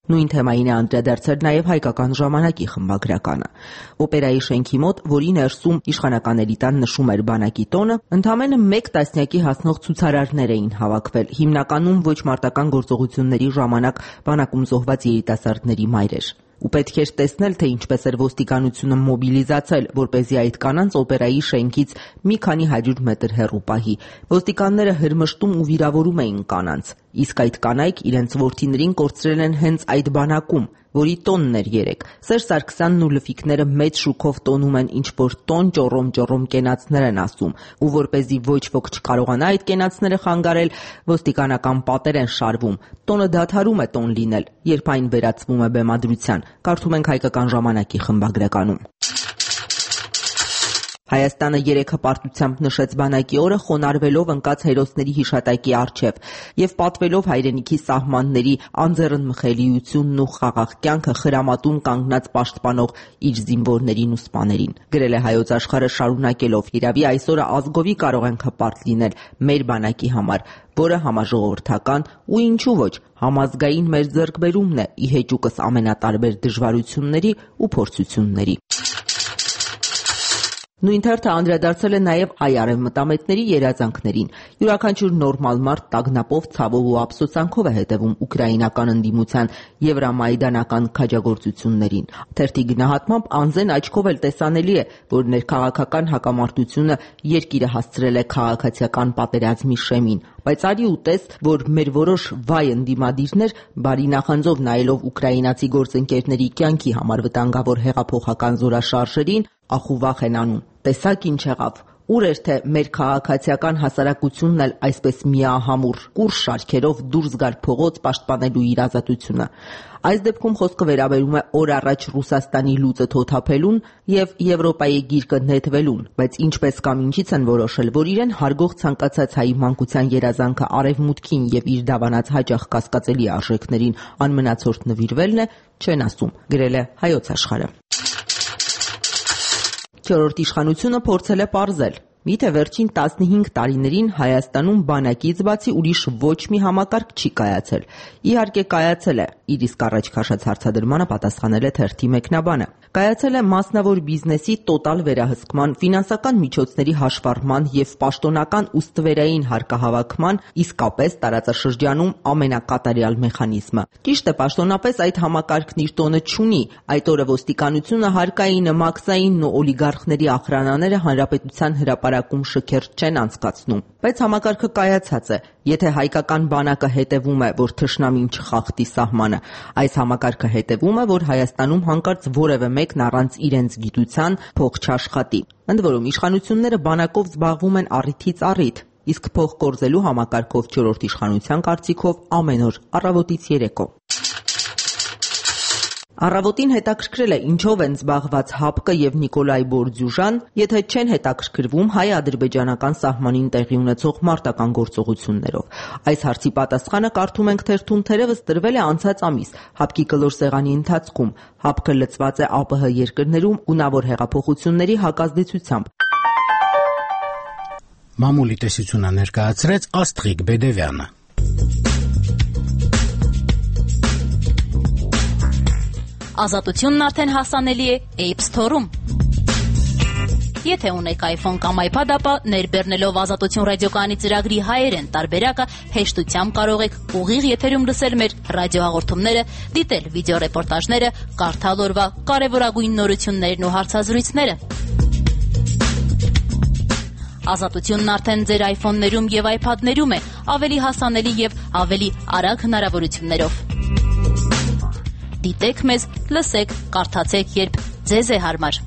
Նույն թեմային է անդրադարձել նաև Հայկական ժամանակի խմբագրականը։ Օպերայի շենքի մոտ, որի ներսում իշխանականների տան նշում էր բանակի տոնը, ընդամենը մեկ տասնյակի հասնող ցուցարարներ էին հավաքվել, հիմնականում ոչ մարտական գործողությունների ժամանակ բանակում զոհված երիտասարդների մայրեր։ Ու պետք էր տեսնել, թե ինչպես էր ոստիկանությունը մոբիլիզացել, որպեսզի այդ կանանց օպերայի շենքից մի քանի հարյուր մետր հեռու պահի։ Ոստիկանները հրմշտում ու վիրավորում էին կանանց, իսկ այդ կանայք իրենց որդիներին կորցրել են հենց այդ բանակում, որի տոնն էր երեկ։ Սերժ Սարգսյանն ու լֆիկները մեծ շուքով տոնում են, ինչ որ տոն ճոռոմ-ճոռոմ կենացներ են ասում, ու որպեսզի ոչ ոք չկարողանա այդ կենացները խանգարել, ոստիկանական պատեր են շարվում։ Տոնը դադարում է տոն լինել, երբ այն վերածվում է բեմադրության, կարդում ենք Հայկական ժամանակի խմբագրականում։ Հայաստանը երեկ հպարտությամբ նշեց բանակի օրը, խոնարհվելով ընկած հերոսների հիշատակի առջև եւ պատվելով հայրենիքի սահմանների անձեռնմխելիությունն ու խաղաղ կյանքը խրամատում կանգնած պաշտպանող իր զինվորներին ու սպաներին։ Գրել է Հայոց Աշխարհը շարունակելով. «Իրավի այսօրը ազգովի կարող ենք հպարտ լինել մեր բանակի համար, որը համաժողովրդական ու ինչու ոչ համազգային մեր ձեռքբերումն է ի հեճուկս ամենատարբեր դժվարությունների ու փորձությունների»։ Նույն թերթը անդրադարձել է նաև հայ արևմտամետների երազանքներին։ Յուրաքանչյուր նորմալ մարդ տագնապով, ցավով ու ափսոսանքով է հետևում ուկրաինական ընդդիմության եվրամայդանական քաջագործություններին։ Թերթի գնահատմամբ անզեն աչքով էլ տեսանելի է, որ ներքաղաքական հակամարտությունը երկիրը հասցրել է քաղաքացիական պատերազմի շեմին, բայց արի ու տես, որ մեր որոշ վայ ընդդիմադիրներ բարի նախանձով նայելով ուկրաինացի գործընկերների կյանքի համար վտանգավոր հեղափոխական զորաշարժերին ախուվախ են անում։ Տեսակ ինչ եղավ, ուր էր թե մեր քաղաքացիական հասարակությունն էլ այսպես միահամուռ կուռ շարքերով դուրս գար փողոց պաշտպանելու իր ազատությունը։ Այս դեպքում խոսքը վերաբերում է օր առաջ Ռուսաստանի լուծը թոթափելուն եւ Եվրոպայի գիրկը նետվելուն, բայց ինչպես կամ ինչից են որոշել, որ իրեն հարգող ցանկացած հայի մանկության երազանքը արևմուտքին եւ իր դավանած հաճախ կասկածելի արժեքներին անմնացորդ նվիրվելն է, չեն ասում, գրել է Հայոց Աշխարհը։ Չորրորդ իշխանությունը փորձել է պարզել. միթե վերջին տասնհինգ տարիներին Հայաստանում բանակից բացի ուրիշ ոչ մի համակարգ չի կայացել։ Իհարկե կայացել է, իր իսկ առաջ քաշած հարցադրմանը պատասխանել է թերթի մեկնաբանը։ Կայացել է մասնավոր բիզնեսի տոտալ վերահսկման, ֆինանսական միջոցների հաշվառման եւ պաշտոնական ու ստվերային հարկահավաքման իսկապես տարածաշրջանում ամենակատարյալ մեխանիզմը։ Ճիշտ է, պաշտոնապես այդ համակարգն իր տոնը չունի, այդ օրը ոստիկանությունը, հարկային, մաքսային ու օլիգարխների ախրանաները հանրապետության հրապարակում շքերթ չեն անցկացնում, բայց համակարգը կայացած է։ Եթե հայկական բանակը հետևում է, որ թշնամին չխախտի սահմանը, այս համակարգը հետևում է, որ Հայաստանում հանկարծ որևէ մեկն առանց իրենց գիտության փող չաշխատի։ Ընդ որում իշխանությունները բանակով զբաղվում են առիթից առիթ, իսկ փող կորզելու համակարգով չորրորդ իշխանության կարծիքով ամեն օր առավոտից երեկո։ Առավոտին հետաքրքրել է ինչով են զբաղված ՀԱՊԿ եւ Նիկոլայ Բորդյուժան, եթե չեն հետաքրքրվում հայ-ադրբեջանական սահմանին տեղի ունեցող մարտական գործողություններով։ Այս հարցի պատասխանը կարդում ենք թերթում թերևս տրվել է անցած ամիս ՀԱՊԿ-ի կլոր սեղանի ընթացքում։ ՀԱՊԿ-ը լծված է ԱՊՀ երկրներում ունավոր հեղափոխությունների հակազդեցությամբ։ Մամուլի տեսությունը ներկայացրեց Աստղիկ Բեդևյանը։ Ազատությունն արդեն հասանելի է App Store-ում։ Եթե ունեք iPhone կամ iPad, ապա ներբեռնելով Ազատություն ռադիոկայանի ծրագրի հայերեն տարբերակը հեշտությամբ կարող եք ուղիղ եթերում լսել մեր ռադիոհաղորդումները, դիտել վիդեոռեպորտաժները, կարդալ օրվա կարևորագույն նորություններն ու հարցազրույցները։ Ազատությունն արդեն ձեր iPhone-ներում եւ iPad-ներում է, ավելի հասանելի եւ ավելի արագ հնարավորություններով։ Դիտեք մեզ, լսեք, կարդացեք, երբ ձեզ է հարմար։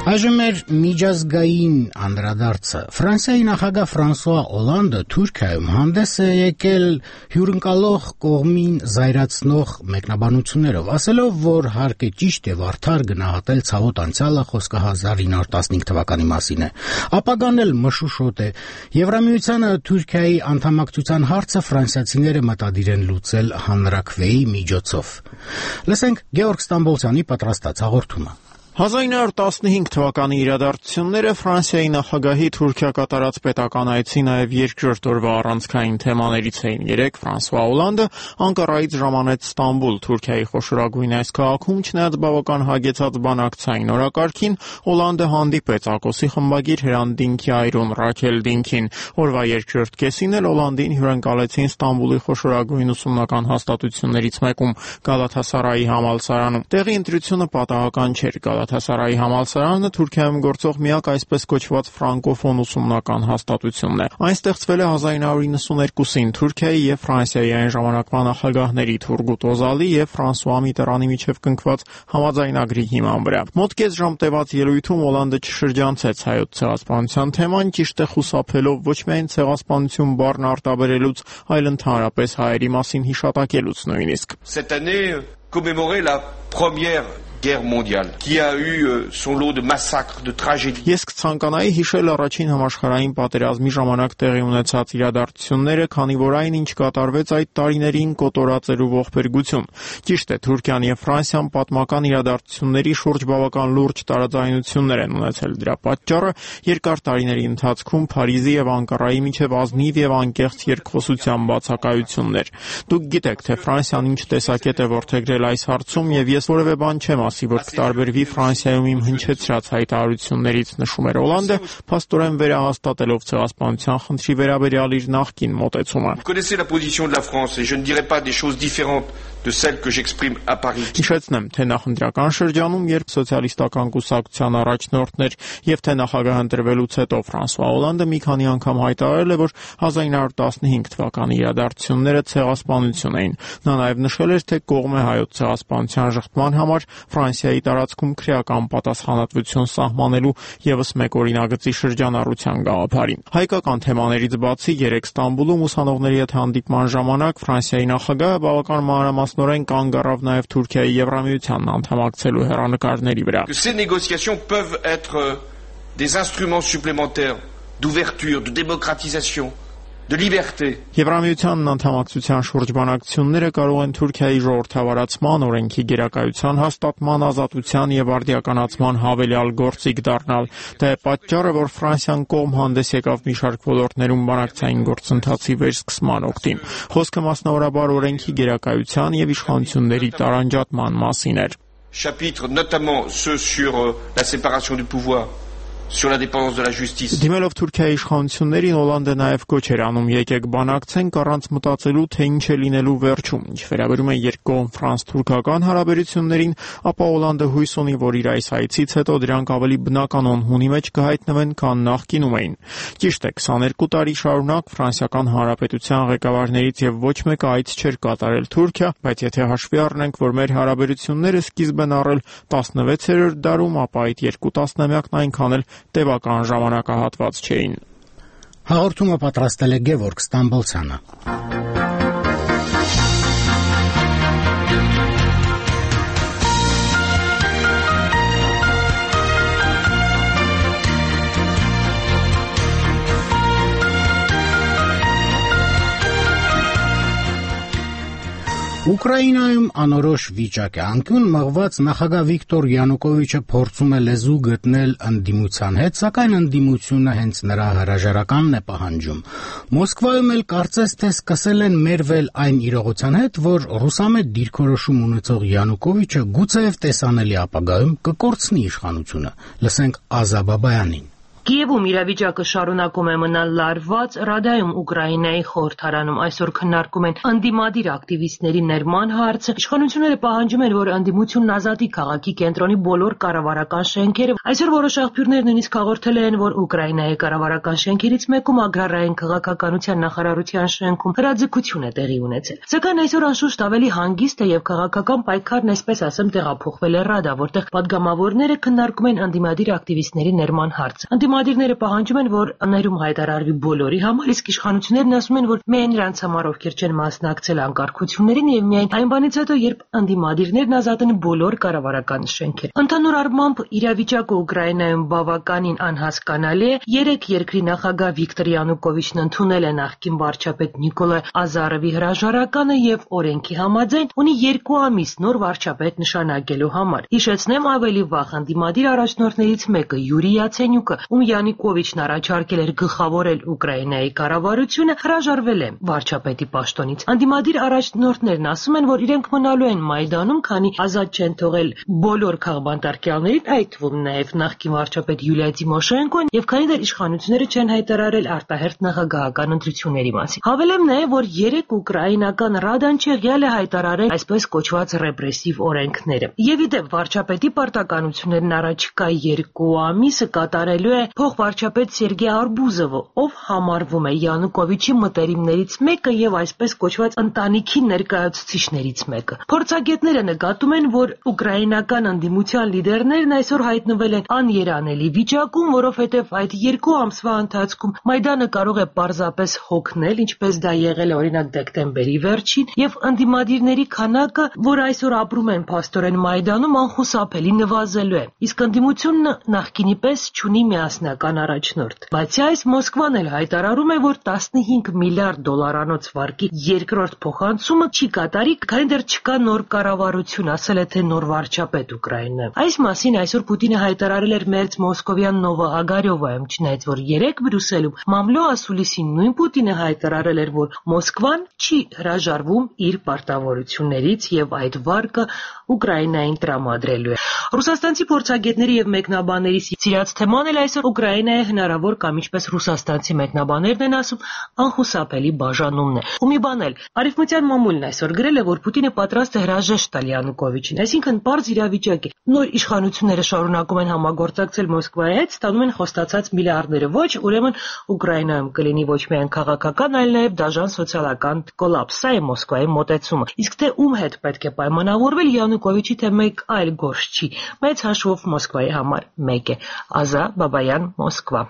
Այժմ մեր միջազգային անդրադարձը։ Ֆրանսիայի նախագահ Ֆրանսուଆ Օլանդը Թուրքիայում հանդես է եկել հյուրընկալող կողմին զայրացնող մեկնաբանություններով, ասելով, որ հարկ է ճիշտ եւ արդար գնահատել ցավոտ անցյալը, խոսքը հազար ինը հարյուր տասնհինգ թվականի մասին է։ Ապագան էլ մշուշոտ է։ Եվրամիությանը Թուրքիայի անդամակցության հարցը ֆրանսիացիները մտադիր են լուծել հանրաքվեի միջոցով։ Լսենք Գեորգ Ստամբոլցյանի պատրաստած հաղորդումը։ հազար ինը հարյուր տասնհինգ թվականի իրադարձությունները Ֆրանսիայի նախագահի Թուրքիա կատարած պետական այցի նաև երկրորդ օրվա առանցքային թեմաներից էին։ Երեկ Ֆրանսուଆ Օլանդը Անկարայից ժամանեց Ստամբուլ, Թուրքիայի խոշորագույն այս քաղաքում, չնայած բավական հագեցած բանակցային օրակարգին, Օլանդը հանդիպեց ԱԿՕՍ-ի խմբագիր Հրանտ Դինքի այրում Ռաքել Դինքին։ Օրվա երկրորդ կեսին էլ Օլանդին հյուրընկալեցին Ստամբուլի խոշորագույն ուսումնական հաստատություններից մեկում Գալաթասարայի համալսարանում։ Տեղի ընտրությունը պատահական չէր։ Գալաթասարայի համալսարանը Թուրքիայում գործող միակ այսպես կոչված ֆրանկոֆոն ուսումնական հաստատությունն է։ Այն ստեղծվել է հազար ինը հարյուր իննսուներկուսին Թուրքիայի եւ Ֆրանսիայի այն ժամանակվա նախագահների Թուրգուտ Օզալի եւ Ֆրանսուଆ Միտերանի միջև կնքված համաձայնագրի հիման վրա։ Մոտ կես ժամ տևած ելույթում Օլանդը չշրջանցեց հայոց ցեղասպանության թեման, ճիշտ է խուսափելով ոչ միայն ցեղասպանություն բառն արտաբերելուց, այլ ընդհանրապես հայերի մասին հիշատակելուց նույնիսկ։ Cette année commémorer la première guerre mondiale qui a eu son lot de massacres, de tragédies. Ես կցանկանայի հիշել առաջին համաշխարհային պատերազմի ժամանակ տեղի ունեցած իրադարձությունները, քանի որ այն ինչ կատարվեց այդ տարիներին կոտորած էր ու ողբերգություն։ Ճիշտ է, Թուրքիան եւ Ֆրանսիան պատմական իրադարձությունների շուրջ բավական լուրջ տարաձայնություններ են ունեցել։ Դրա պատճառը երկար տարիների ընթացքում Փարիզի եւ Անկարայի միջև ազնիվ եւ անկեղծ երկխոսության բացակայություններ։ Դուք գիտեք, թե Ֆրանսիան ինչ տեսակետ է որդեգրել այս հարցում, եւ ես որևէ բան չեմ ասի, որ կտարբերվի Ֆրանսիայում իմ հնչեցրած հայտարարություններից, նշում էր Օլանդը, փաստորեն վերահաստատելով ցեղասպանության խնդրի վերաբերյալ իր նախկին մոտեցումը։ Vous connaissez la position de la France et je ne dirai pas des choses différentes de celles que j'exprime à Paris. Հիշեցնեմ, թե նախընտրական շրջանում, երբ սոցիալիստական կուսակցության առաջնորդներ եւ թե նախագահ ընտրվելուց հետո Ֆրանսուଆ Օլանդը մի քանի անգամ հայտարարել է, որ հազար ինը հարյուր տասնհինգ թվականի իրադարձությունները ցեղասպանություն էին։ Նա նաեւ նշել էր, թե կողմ է հայոց ցեղասպանության շղթման համար Ֆրանսիայի տարածքում քրեական պատասխանատվություն սահմանելու եւս մեկ օրինագծի շրջանառության գաղափարին։ Հայկական թեմաներից բացի երեք Ստամբուլում ուսանողների հետ հանդիպման ժամանակ Ֆրանսիայի նախագահը բավական մանրամասնորեն կանգ առավ նաեւ Թուրքիայի Եվրամիությանն անդամակցելու հեռանկարների վրա։ Ces négociations peuvent être des instruments supplémentaires d'ouverture, de démocratisation, de liberté. Եվրամիությանն անդամակցության շուրջ բանակցությունները կարող են Թուրքիայի ժողովրդավարացման, օրենքի գերակայության հաստատման, ազատության եւ արդիականացման հավելյալ գործիք դառնալ։ Դա է պատճառը, որ Ֆրանսիան կողմ հանդես եկավ մի շարք ոլորտներում բանակցային գործընթացի վերսկսման օգտին։ Խոսքը մասնավորաբար օրենքի գերակայության եւ իշխանությունների տարանջատման մասին էր։ Chapitre notamment ceux sur la séparation du pouvoir, sur la dépendance de la justice. Դիմելով Թուրքիայի իշխանություններին Օլանդը նաև կոչ էր անում եկեք բանակցենք առանց մտածելու թե ինչ է լինելու վերջում։ Ինչ վերաբերում է երկկողմ ֆրանս-թուրքական հարաբերություններին, ապա Օլանդը հույս ունի, որ իր այս այցից հետո դրանք ավելի բնականon հունի մեջ կհայտնվեն, քան նախկինում էին։ Ճիշտ է, քսաներկու տարի շարունակ Ֆրանսիական Հանրապետության ղեկավարներից եւ ոչ մեկը այց չէր կատարել Թուրքիա, բայց եթե հաշվի առնենք, որ մեր հարաբերությունները սկիզբ են առել տասնվեցերորդ դարում, ապա այդ երկու տասնամյակն այնքան էլ տևական ժամանակահատված չէին։ Հաղորդումը պատրաստել է Գևորգ Ստամբոլցյանը։ Ուկրաինայում անորոշ վիճակ է անկյուն մղված նախագահ Վիկտոր Յանուկովիչը փորձում է լեզու գտնել ընդդիմության հետ, սակայն ընդդիմությունը հենց նրա հրաժարականն է պահանջում։ Մոսկվայում էլ կարծես թե սկսել են մերվել այն իրողության հետ, որ ռուսամետ դիրքորոշում ունեցող Յանուկովիչը գուցեև տեսանելի ապագայում կկորցնի իշխանությունը։ Լսենք Ազա Բաբայանին։ Կիևում իրավիճակը շարունակում է մնալ լարված, Ռադայում Ուկրաինայի խորհրդարանում այսօր քննարկում են ընդդիմադիր ակտիվիստների ներման հարցը։ Իշխանությունները պահանջում են, որ ընդդիմությունն ազատի քաղաքի կենտրոնի բոլոր կառավարական շենքերը։ Այսօր որոշ աղբյուրներ նույնիսկ հաղորդել են, որ Ուկրաինայի կառավարական շենքերից մեկում agrarային քաղաքականության նախարարության շենքում հրաձգություն է տեղի ունեցել։ Սակայն այսօր անշուշտ ավելի հանգիստ է եւ քաղաքական պայքարն այսպես ասեմ տեղափոխվել է Ռադա, որտեղ падգամավորները քննարկում են ընդդիմադիր ակտիվիստների ներման հարցը։ Ընդդիմադիրները պահանջում են, որ ներում հայտարարվի բոլորի համար, իսկ իշխանություններն ասում են, որ միայն նրանց համար, ովքեր չեն մասնակցել անկարգություններին եւ միայն այն բանից հետո, երբ ընդդիմադիրներն ազատեն բոլոր կառավարական շենքեր։ Ընդհանուր առմամբ իրավիճակը Ուկրաինայում բավականին անհասկանալի է։ Երեք երկրի նախագահ Վիկտոր Յանուկովիչն ընդունել է նախկին վարչապետ Նիկոլայ Ազարովի հրաժարականը եւ օրենքի համաձայն ունի երկու ամիս նոր վարչապետ նշանակելու համար։ Հիշեցնեմ, ավելի վաղ ընդդիմադիր առաջնորդներից մեկը Յուրի Յացենյուկը, ում Յանուկովիչն առաջարկել էր գլխավորել Ուկրաինայի կառավարությունը, հրաժարվել է վարչապետի պաշտոնից։ Ընդդիմադիր առաջնորդներն ասում են, որ իրենք մնալու են Մայդանում, քանի ազատ չեն թողել բոլոր քաղբանտարկյալներին, այդ թվում նաև նախկին վարչապետ Յուլիա Տիմոշենկոն, եւ քանի դեռ իշխանությունները չեն հայտարարել արտահերթ նախագահական ընտրությունների մասին։ Հավելեմ նաև, որ երեք ուկրաինական Ռադան չեղյալ է հայտարարել այսպես կոչված ռեպրեսիվ օրենքները։ Եվ իդեպ վարչապետի պարտականություններն առաջիկա երկու ամիսը կատարելու է փոխվարչապետ Սերգեյ Արբուզովը, ով համարվում է Յանուկովիչի մտերիմներից մեկը եւ այսպես կոչված ընտանիքի ներկայացուցիչներից մեկը։ Փորձագետները նկատում են, որ ուկրաինական ընդդիմության լիդերներն այսօր հայտնվել են աներանելի վիճակում, որովհետեւ այդ երկու ամսվա ընթացքում Մայդանը կարող է պարզապես հոգնել, ինչպես դա եղել է օրինակ դեկտեմբերի վերջին, եւ ընդդիմադիրների քանակը, որ այսօր ապրում են փաստորեն Մայդանում, անխուսափելի նվազելու է։ Իսկ ընդդիմությունը նախկինի պես չունի միասնական առաջնորդ։ Բացի այս, Մոսկվան էլ հայտարարում է, որ տասնհինգ միլիարդ դոլարանոց վարկի երկրորդ փոխանցումը չի կատարի, քանի դեռ չկա նոր կառավարություն, ասել է թե նոր վարչապետ Ուկրաինայում։ Այս մասին այսօր Պուտինը հայտարարել էր մերձ մոսկովյան Նովա Ագարյովայում, չնայած որ երեք Բրյուսելում մամլո ասուլիսին նույն Պուտինը հայտարարել էր, որ Մոսկվան չի հրաժարվում իր պարտավորություններից եւ այդ վարկը Ուկրաինային տրամադրելու է։ Ռուսաստանցի փորձագետների եւ մեկնաբանների սիրած թեման էլ այսօր Ուկրաինայի հնարավոր կամ ինչպես ռուսաստանցի մեկնաբաններն են ասում, անխուսափելի բաժանումն է։ Ու մի բան էլ, Արևմտյան մամուլն այսօր գրել է, որ Պուտինը պատրաստ է հրաժեշտ տալ Յանուկովիչին, այսինքն պարզ իրավիճակ է։ Նոր իշխանությունները շարունակում են համագործակցել Մոսկվայի հետ, ստանում են խոստացած միլիարդները, ոչ, ուրեմն Ուկրաինայում կլինի ոչ միայն քաղաքական, այլ նաեւ դաժան սոցիալական կոլապս։ Սա է Մոսկվայի մոտեցումը։ Իսկ թե ում հետ պետք է պայմանավորվել Յանուկովիչի, թե մեկ այլ գործ չի։ Մեծ հաշվով Մոսկվայի համար մեկ է։ Ազա Բաբայան, Մոսկվա։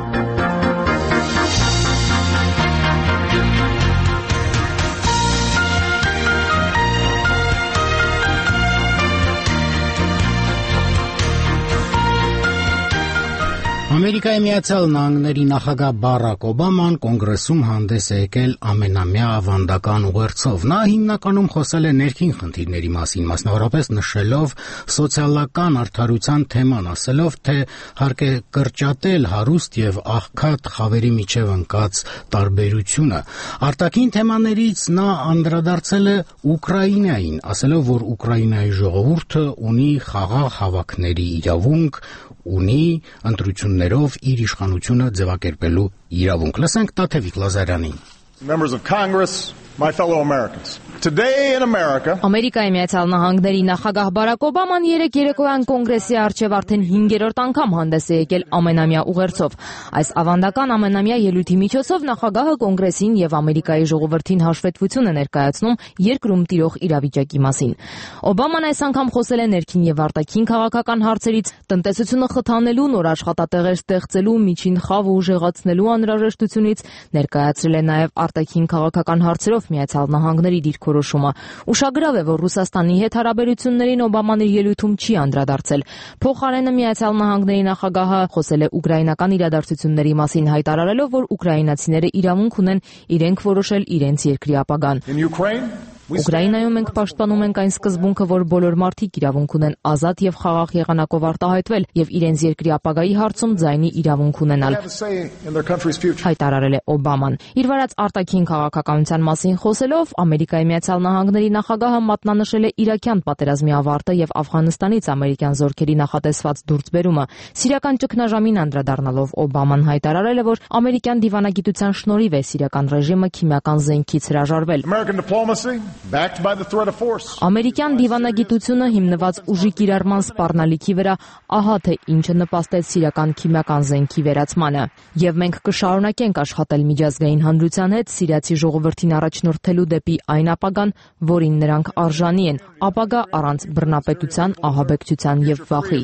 Ամերիկայի Միացյալ Նահանգների նախագահ Բարակ Օբաման կոնգրեսում հանդես է եկել ամենամյա ավանդական ուղերձով։ Նա հիմնականում խոսել է ներքին խնդիրների մասին, մասնավորապես նշելով սոցիալական արդարության թեման, ասելով, թե հարկ է կրճատել հարուստ եւ աղքատ խավերի միջև ընկած տարբերությունը։ Արտաքին թեմաներից նա անդրադարձել է Ուկրաինային, ասելով, որ Ուկրաինայի ժողովուրդը ունի խաղաղ հավաքների իրավունք, ունի ընտրություններով իր իշխանությունը ձևակերպելու իրավունք։ Լսենք Տաթևիկ Լազարյանին։ Members of Congress, my fellow Americans. Today in America, Ամերիկայի Միացյալ Նահանգների նախագահ Բարակ Օբաման երեք երեկոյան կոնգրեսի առջև արդեն հինգերորդ անգամ հանդես է եկել ամենամյա ուղերձով։ Այս ավանդական ամենամյա ելույթի միջոցով նախագահը կոնգրեսին եւ Ամերիկայի ժողովրդին հաշվետվություն է ներկայացնում երկրում տիրող իրավիճակի մասին։ Օբաման այս անգամ խոսել է ներքին եւ արտաքին քաղաքական հարցերից, տնտեսությունը խթանելու, նոր աշխատատեղեր ստեղծելու, միջին խավը ուժեղացնելու անհրաժեշտությունից, ներկայացրել է նաեւ արտաքին քաղաքական հարցերով Միացյալ Նահանգների դիրքորոշումը։ Ուշագրավ է, որ Ռուսաստանի հետ հարաբերություններին Օբաման իր ելույթում չի անդրադարձել։ Փոխարենը Միացյալ Նահանգների նախագահը խոսել է ուկրաինական իրադարձությունների մասին, հայտարարելով, որ ուկրաինացիները իրավունք ունեն իրենք որոշել իրենց երկրի ապագան։ Ուկրաինայում մենք պաշտպանում ենք այն սկզբունքը, որ բոլոր մարդիկ իրավունք ունեն ազատ եւ խաղաղ եղանակով արտահայտվել եւ իրենց երկրի ապագայի հարցում ձայնի իրավունք ունենալ, հայտարարել է Օբաման։ Իր վարած արտաքին քաղաքականության մասին խոսելով Ամերիկայի Միացյալ Նահանգների նախագահը մատնանշել է Իրաքյան պատերազմի ավարտը եւ Աֆղանստանից ամերիկյան զորքերի նախատեսված դուրսբերումը։ Սիրիական ճգնաժամին անդրադառնալով Օբաման հայտարարել է, որ ամերիկյան դիվանագիտության շնորհիվ է սիրիական ռեժիմը քիմիական զենքից հրաժարվել։ Ամերիկյան դիվանագիտությունը հիմնված ուժի կիրառման սպառնալիքի վրա, ահա թե ինչը նպաստեց սիրիական քիմիական զենքի վերացմանը։ Եվ մենք կշարունակենք աշխատել միջազգային հանրության հետ սիրիացի ժողովրդին առաջնորդելու դեպի այն ապագան, որին նրանք արժանի են, ապագա առանց բռնապետության, ահաբեկչության եւ վախի։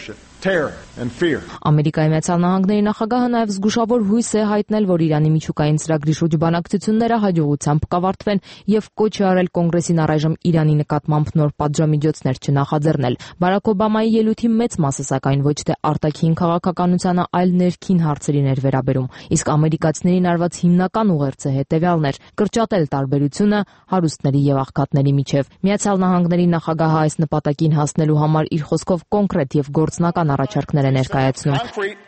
Ամերիկայի Միացյալ Նահանգների նախագահը նաև զգուշավոր հույս է հայտնել, որ Իրանի միջուկային ծրագրի շուրջ բանակցությունները հաջողությամբ կավարտվեն եւ կոչ է արել Կոնգրեսին առայժմ Իրանի նկատմամբ նոր պատժամիջոցներ չնախաձեռնել։ Բարակ Օբամայի ելույթի մեծ մասը սակայն ոչ թե արտաքին քաղաքականությանը, այլ ներքին հարցերին էր վերաբերում, իսկ ամերիկացիներին արված հիմնական ուղերձը հետեւյալն էր՝ կրճատել տարբերությունը հարուստների եւ աղքատների միջև։ Միացյալ Նահանգների նախագահը այս նպատակին հասնելու համար իր խոսքով կոնկրետ եւ գործնական առաջարկներ է ներկայացնում։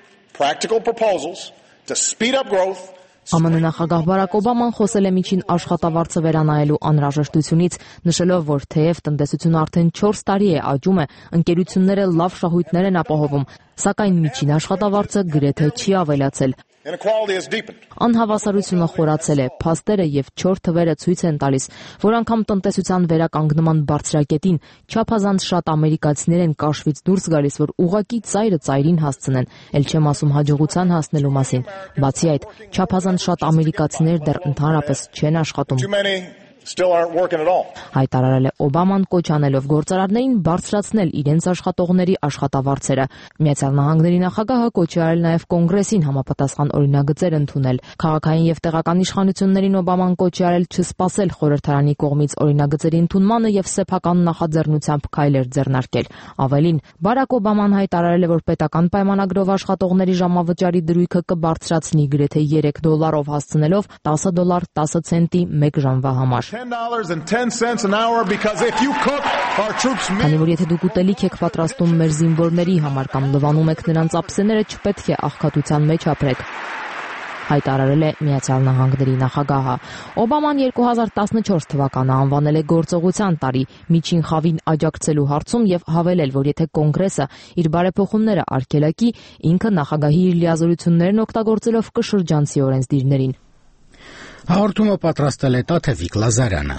ԱՄՆ նախագահ Բարակ Օբաման խոսել է միջին աշխատավարձը վերանայելու անհրաժեշտությունից, նշելով, որ թեև տնտեսությունը արդեն չորս տարի է աճում է, ընկերությունները լավ շահույթներ են ապահովում, սակայն միջին աշխատավարձը գրեթե չի ավելացել։ Անհավասարությունը խորացել է, փաստերը եւ չոր թվերը ցույց են տալիս, որ անգամ տնտեսության վերականգնման բարձրակետին չափազանց շատ ամերիկացիներ են կաշվից դուրս գալիս, որ ուղակի ծայրը ծայրին հասցնեն, ել չեմ ասում հաջողության հասնելու մասին։ Բացի այդ, չափազանց շատ ամերիկացիներ դեռ ընդհանրապես չեն աշխատում։ Հայտարարել է Օբաման, կոչ անելով գործարարներին բարձրացնել իրենց աշխատողների աշխատավարձերը։ Միացյալ Նահանգների նախագահը կոչ է արել նաև Կոնգրեսին համապատասխան օրինագծեր ընդունել։ Քաղաքային եւ տեղական իշխանություններին Օբաման կոչ է արել չսպասել խորհրդարանի կողմից օրինագծերի ընդունմանը եւ սեփական նախաձեռնությամբ քայլեր ձեռնարկել։ Ավելին, Բարակ Օբաման հայտարարել է, որ պետական պայմանագրով աշխատողների ժամավճարի դրույքը կբարձրացնի գրեթե երեք դոլարով, հասցնելով տասը դոլար տասը ցենտի մեկ ժամվա համար։ Քանի որ եթե դուք ուտելիք եք պատրաստում մեր զինվորների համար կամ լվանում եք նրանց ափսեները, չպետք է աղքատության մեջ ապրեք, հայտարարել է Միացյալ Նահանգների նախագահը։ Օբաման երկու հազար տասնչորս թվականը անվանել է գործողության տարի միջին խավին աջակցելու հարցում եւ հավելել, որ եթե Կոնգրեսը իր բարեփոխումները արգելակի, ինքը նախագահի իր լիազորություններն օգտագործելով կշրջանցի օրենսդիրներին։ Հաղորդումը պատրաստել է Տաթևիկ Լազարյանը։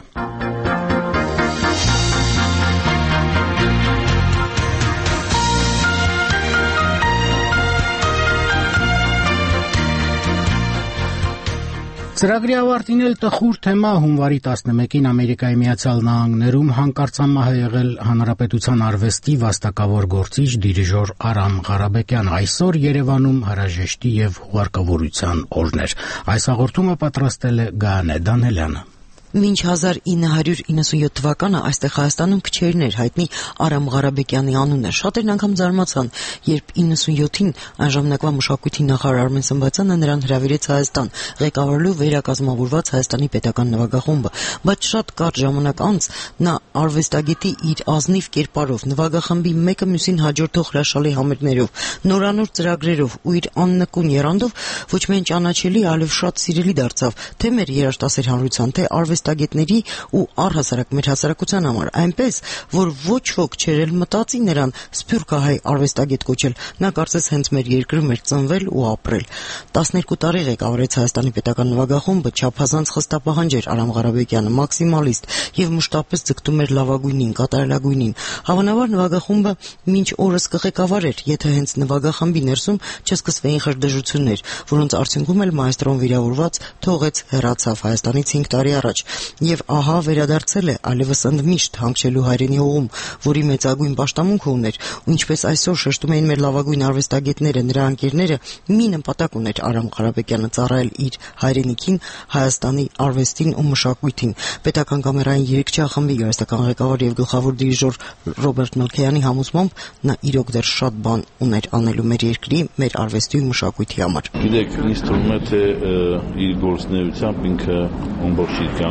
Ծրագրի ավարտին էլ տխուր թեմա հունվարի տասնմեկին Ամերիկայի Միացյալ Նահանգներում հանկարծամահ է եղել հանրապետության արվեստի վաստակավոր գործիչ դիրիժոր Արամ Ղարաբեկյանը։ Այսօր Երևանում հրաժեշտի եւ հուղարկավորության օրն էր։ Այս հաղորդումը պատրաստել է Գայանե Դանելյանը։ Մինչ հազար ինը հարյուր իննսունյոթ թվականը այստեղ Հայաստանում քչերն էր հայտնի Արամ Ղարաբեկյանի անունը։ Շատերն անգամ զարմացան, երբ իննսունյոթին այն ժամանակվա մշակույթի նախարար Արմեն Սմբացյանը նրան հրավիրեց Հայաստան, ղեկավարելու վերակազմավորված Հայաստանի պետական նվագախումբը, բայց շատ կարճ ժամանակ անց նա արվեստագետի իր ազնիվ կերպարով, նվագախմբի մեկը մյուսին հաջորդող հրաշալի համերգներով, նորանոր ծրագրերով ու իր աննկուն եռանդով ոչ միայն ճանաչելի, այլև շատ սիրելի դարձավ թե մեր երաժշտասեր հանրության, թե արվեստագետների ու առհասարակ մեր հասարակության համար, այնպես, որ ոչ ոք չէր էլ մտածի նրան սփյուռքահայ արվեստագետ կոչել։ Նա կարծես հենց մեր երկրում էր ծնվել ու ապրել։ տասներկու տարի ղեկավարեց Հայաստանի պետական նվագախումբը, չափազանց խստապահանջ էր Արամ Ղարաբեկյանը, մաքսիմալիստ եւ մշտապես ձգտում էր լավագույնին, կատարելագույնին։ Հավանաբար նվագախումբը մինչ օրս կղեկավարեր, եթե հենց նվագախմբի ներսում չսկսվեին խրդժություններ, որոնց արդյունքում էլ մայստրոն վիրավորված թողեց հեռացավ Հայաստանից հինգ տարի առաջ։ Եվ ահա վերադարձել է այլևս ընդմիշտ հանգչելու հայրենի հողում, որի մեծագույն պաշտամունքը ուներ, ու ինչպես այսօր շեշտում էին մեր լավագույն արվեստագետները, նրա ընկերները, մի նպատակ ուներ Արամ Ղարաբեկյանը՝ ծառայել իր հայրենիքին, Հայաստանի արվեստին ու մշակույթին։ Պետական կամերային երգչախմբի գեղարվեստական ղեկավար եւ գլխավոր դիրիժոր Ռոբերտ Մելքեյանի համոզմամբ նա իրոք դեռ շատ բան ուներ անելու մեր երկրի, մեր արվեստի ու մշակույթի համար։ Գիտեք, ինձ թվում է, թե իր գործունեությամբ ինքը ամբողջ իր կյանքը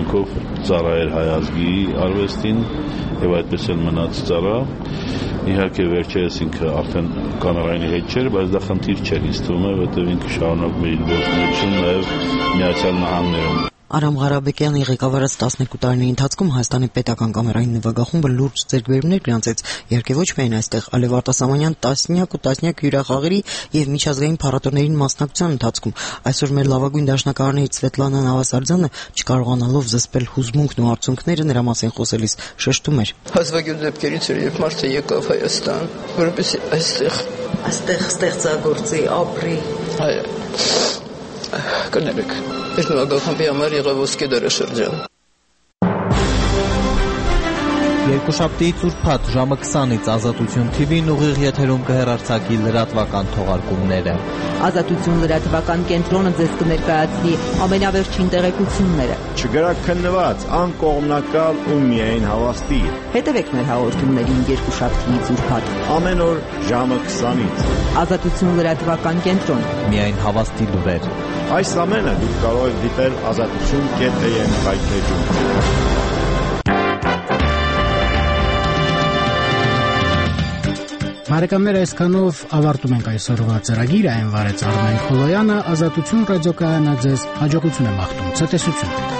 կյանքով ծառայել հայ ազգի արվեստին եւ այդպես էլ մնաց ծառա։ Իհարկե վերջերս ինքը արդեն կանարայինի հետ չէր, բայց դա խնդիր չէր, ինձ թվում է, որտեղ ինքը շարունակում է իր գործունեությունը նաեւ Միացյալ Նահանգներում։ Արամ Ղարաբեկյանի ղեկավարած տասներկու տարիների ընթացքում Հայաստանի պետական կամերային նվագախումբը լուրջ ձեռքբերումներ գրանցեց, իհարկե ոչ միայն այստեղ, այլև արտասահմանյան տասնյակ ու տասնյակ հյուրախաղերի եւ միջազգային փառատոներին մասնակցության ընթացքում։ Այսօր մեր լավագույն դաշնակահարներից Սվետլանա Նավասարդյանը, չկարողանալով զսպել հուզմունքն ու արցունքները, նրա մասին խոսելիս շեշտում էր. Հազվագյուտ դեպքերից էր, երբ մարդը եկավ Հայաստան, որովհետեւ այստեղ այստեղ ստեղծագործի, ապրի։ Այո։ Կներեք, այս նվագախմբի համար եղավ ոսկե դարաշրջան։ Երկուշաբթիից ուրբաթ ժամը քսանից Ազատություն թի վին ուղիղ եթերում կհեռարձակի լրատվական թողարկումները։ Ազատություն լրատվական կենտրոնը ձեզ կներկայացնի ամենավերջին տեղեկությունները։ Չգրակ քննված, անկողմնակալ ու միայն հավաստի։ Հետևեք մեր հաղորդումներին երկուշաբթիից ուրբաթ։ Ամեն օր ժամը քսանից։ Ազատություն լրատվական կենտրոն։ Միայն հավաստի լուրեր։ Այս ամենը դուք կարող եք դիտել ազատություն կետ էյ էմ հայտնեջում։ Բարեկամներ, այսքանով ավարտում ենք այսօրվա ծրագիրը, այն վարեց Արմեն Խոլոյանը, Ազատություն ռադիոկայանը ձեզ հաջողություն է մաղթում, ցտեսություն։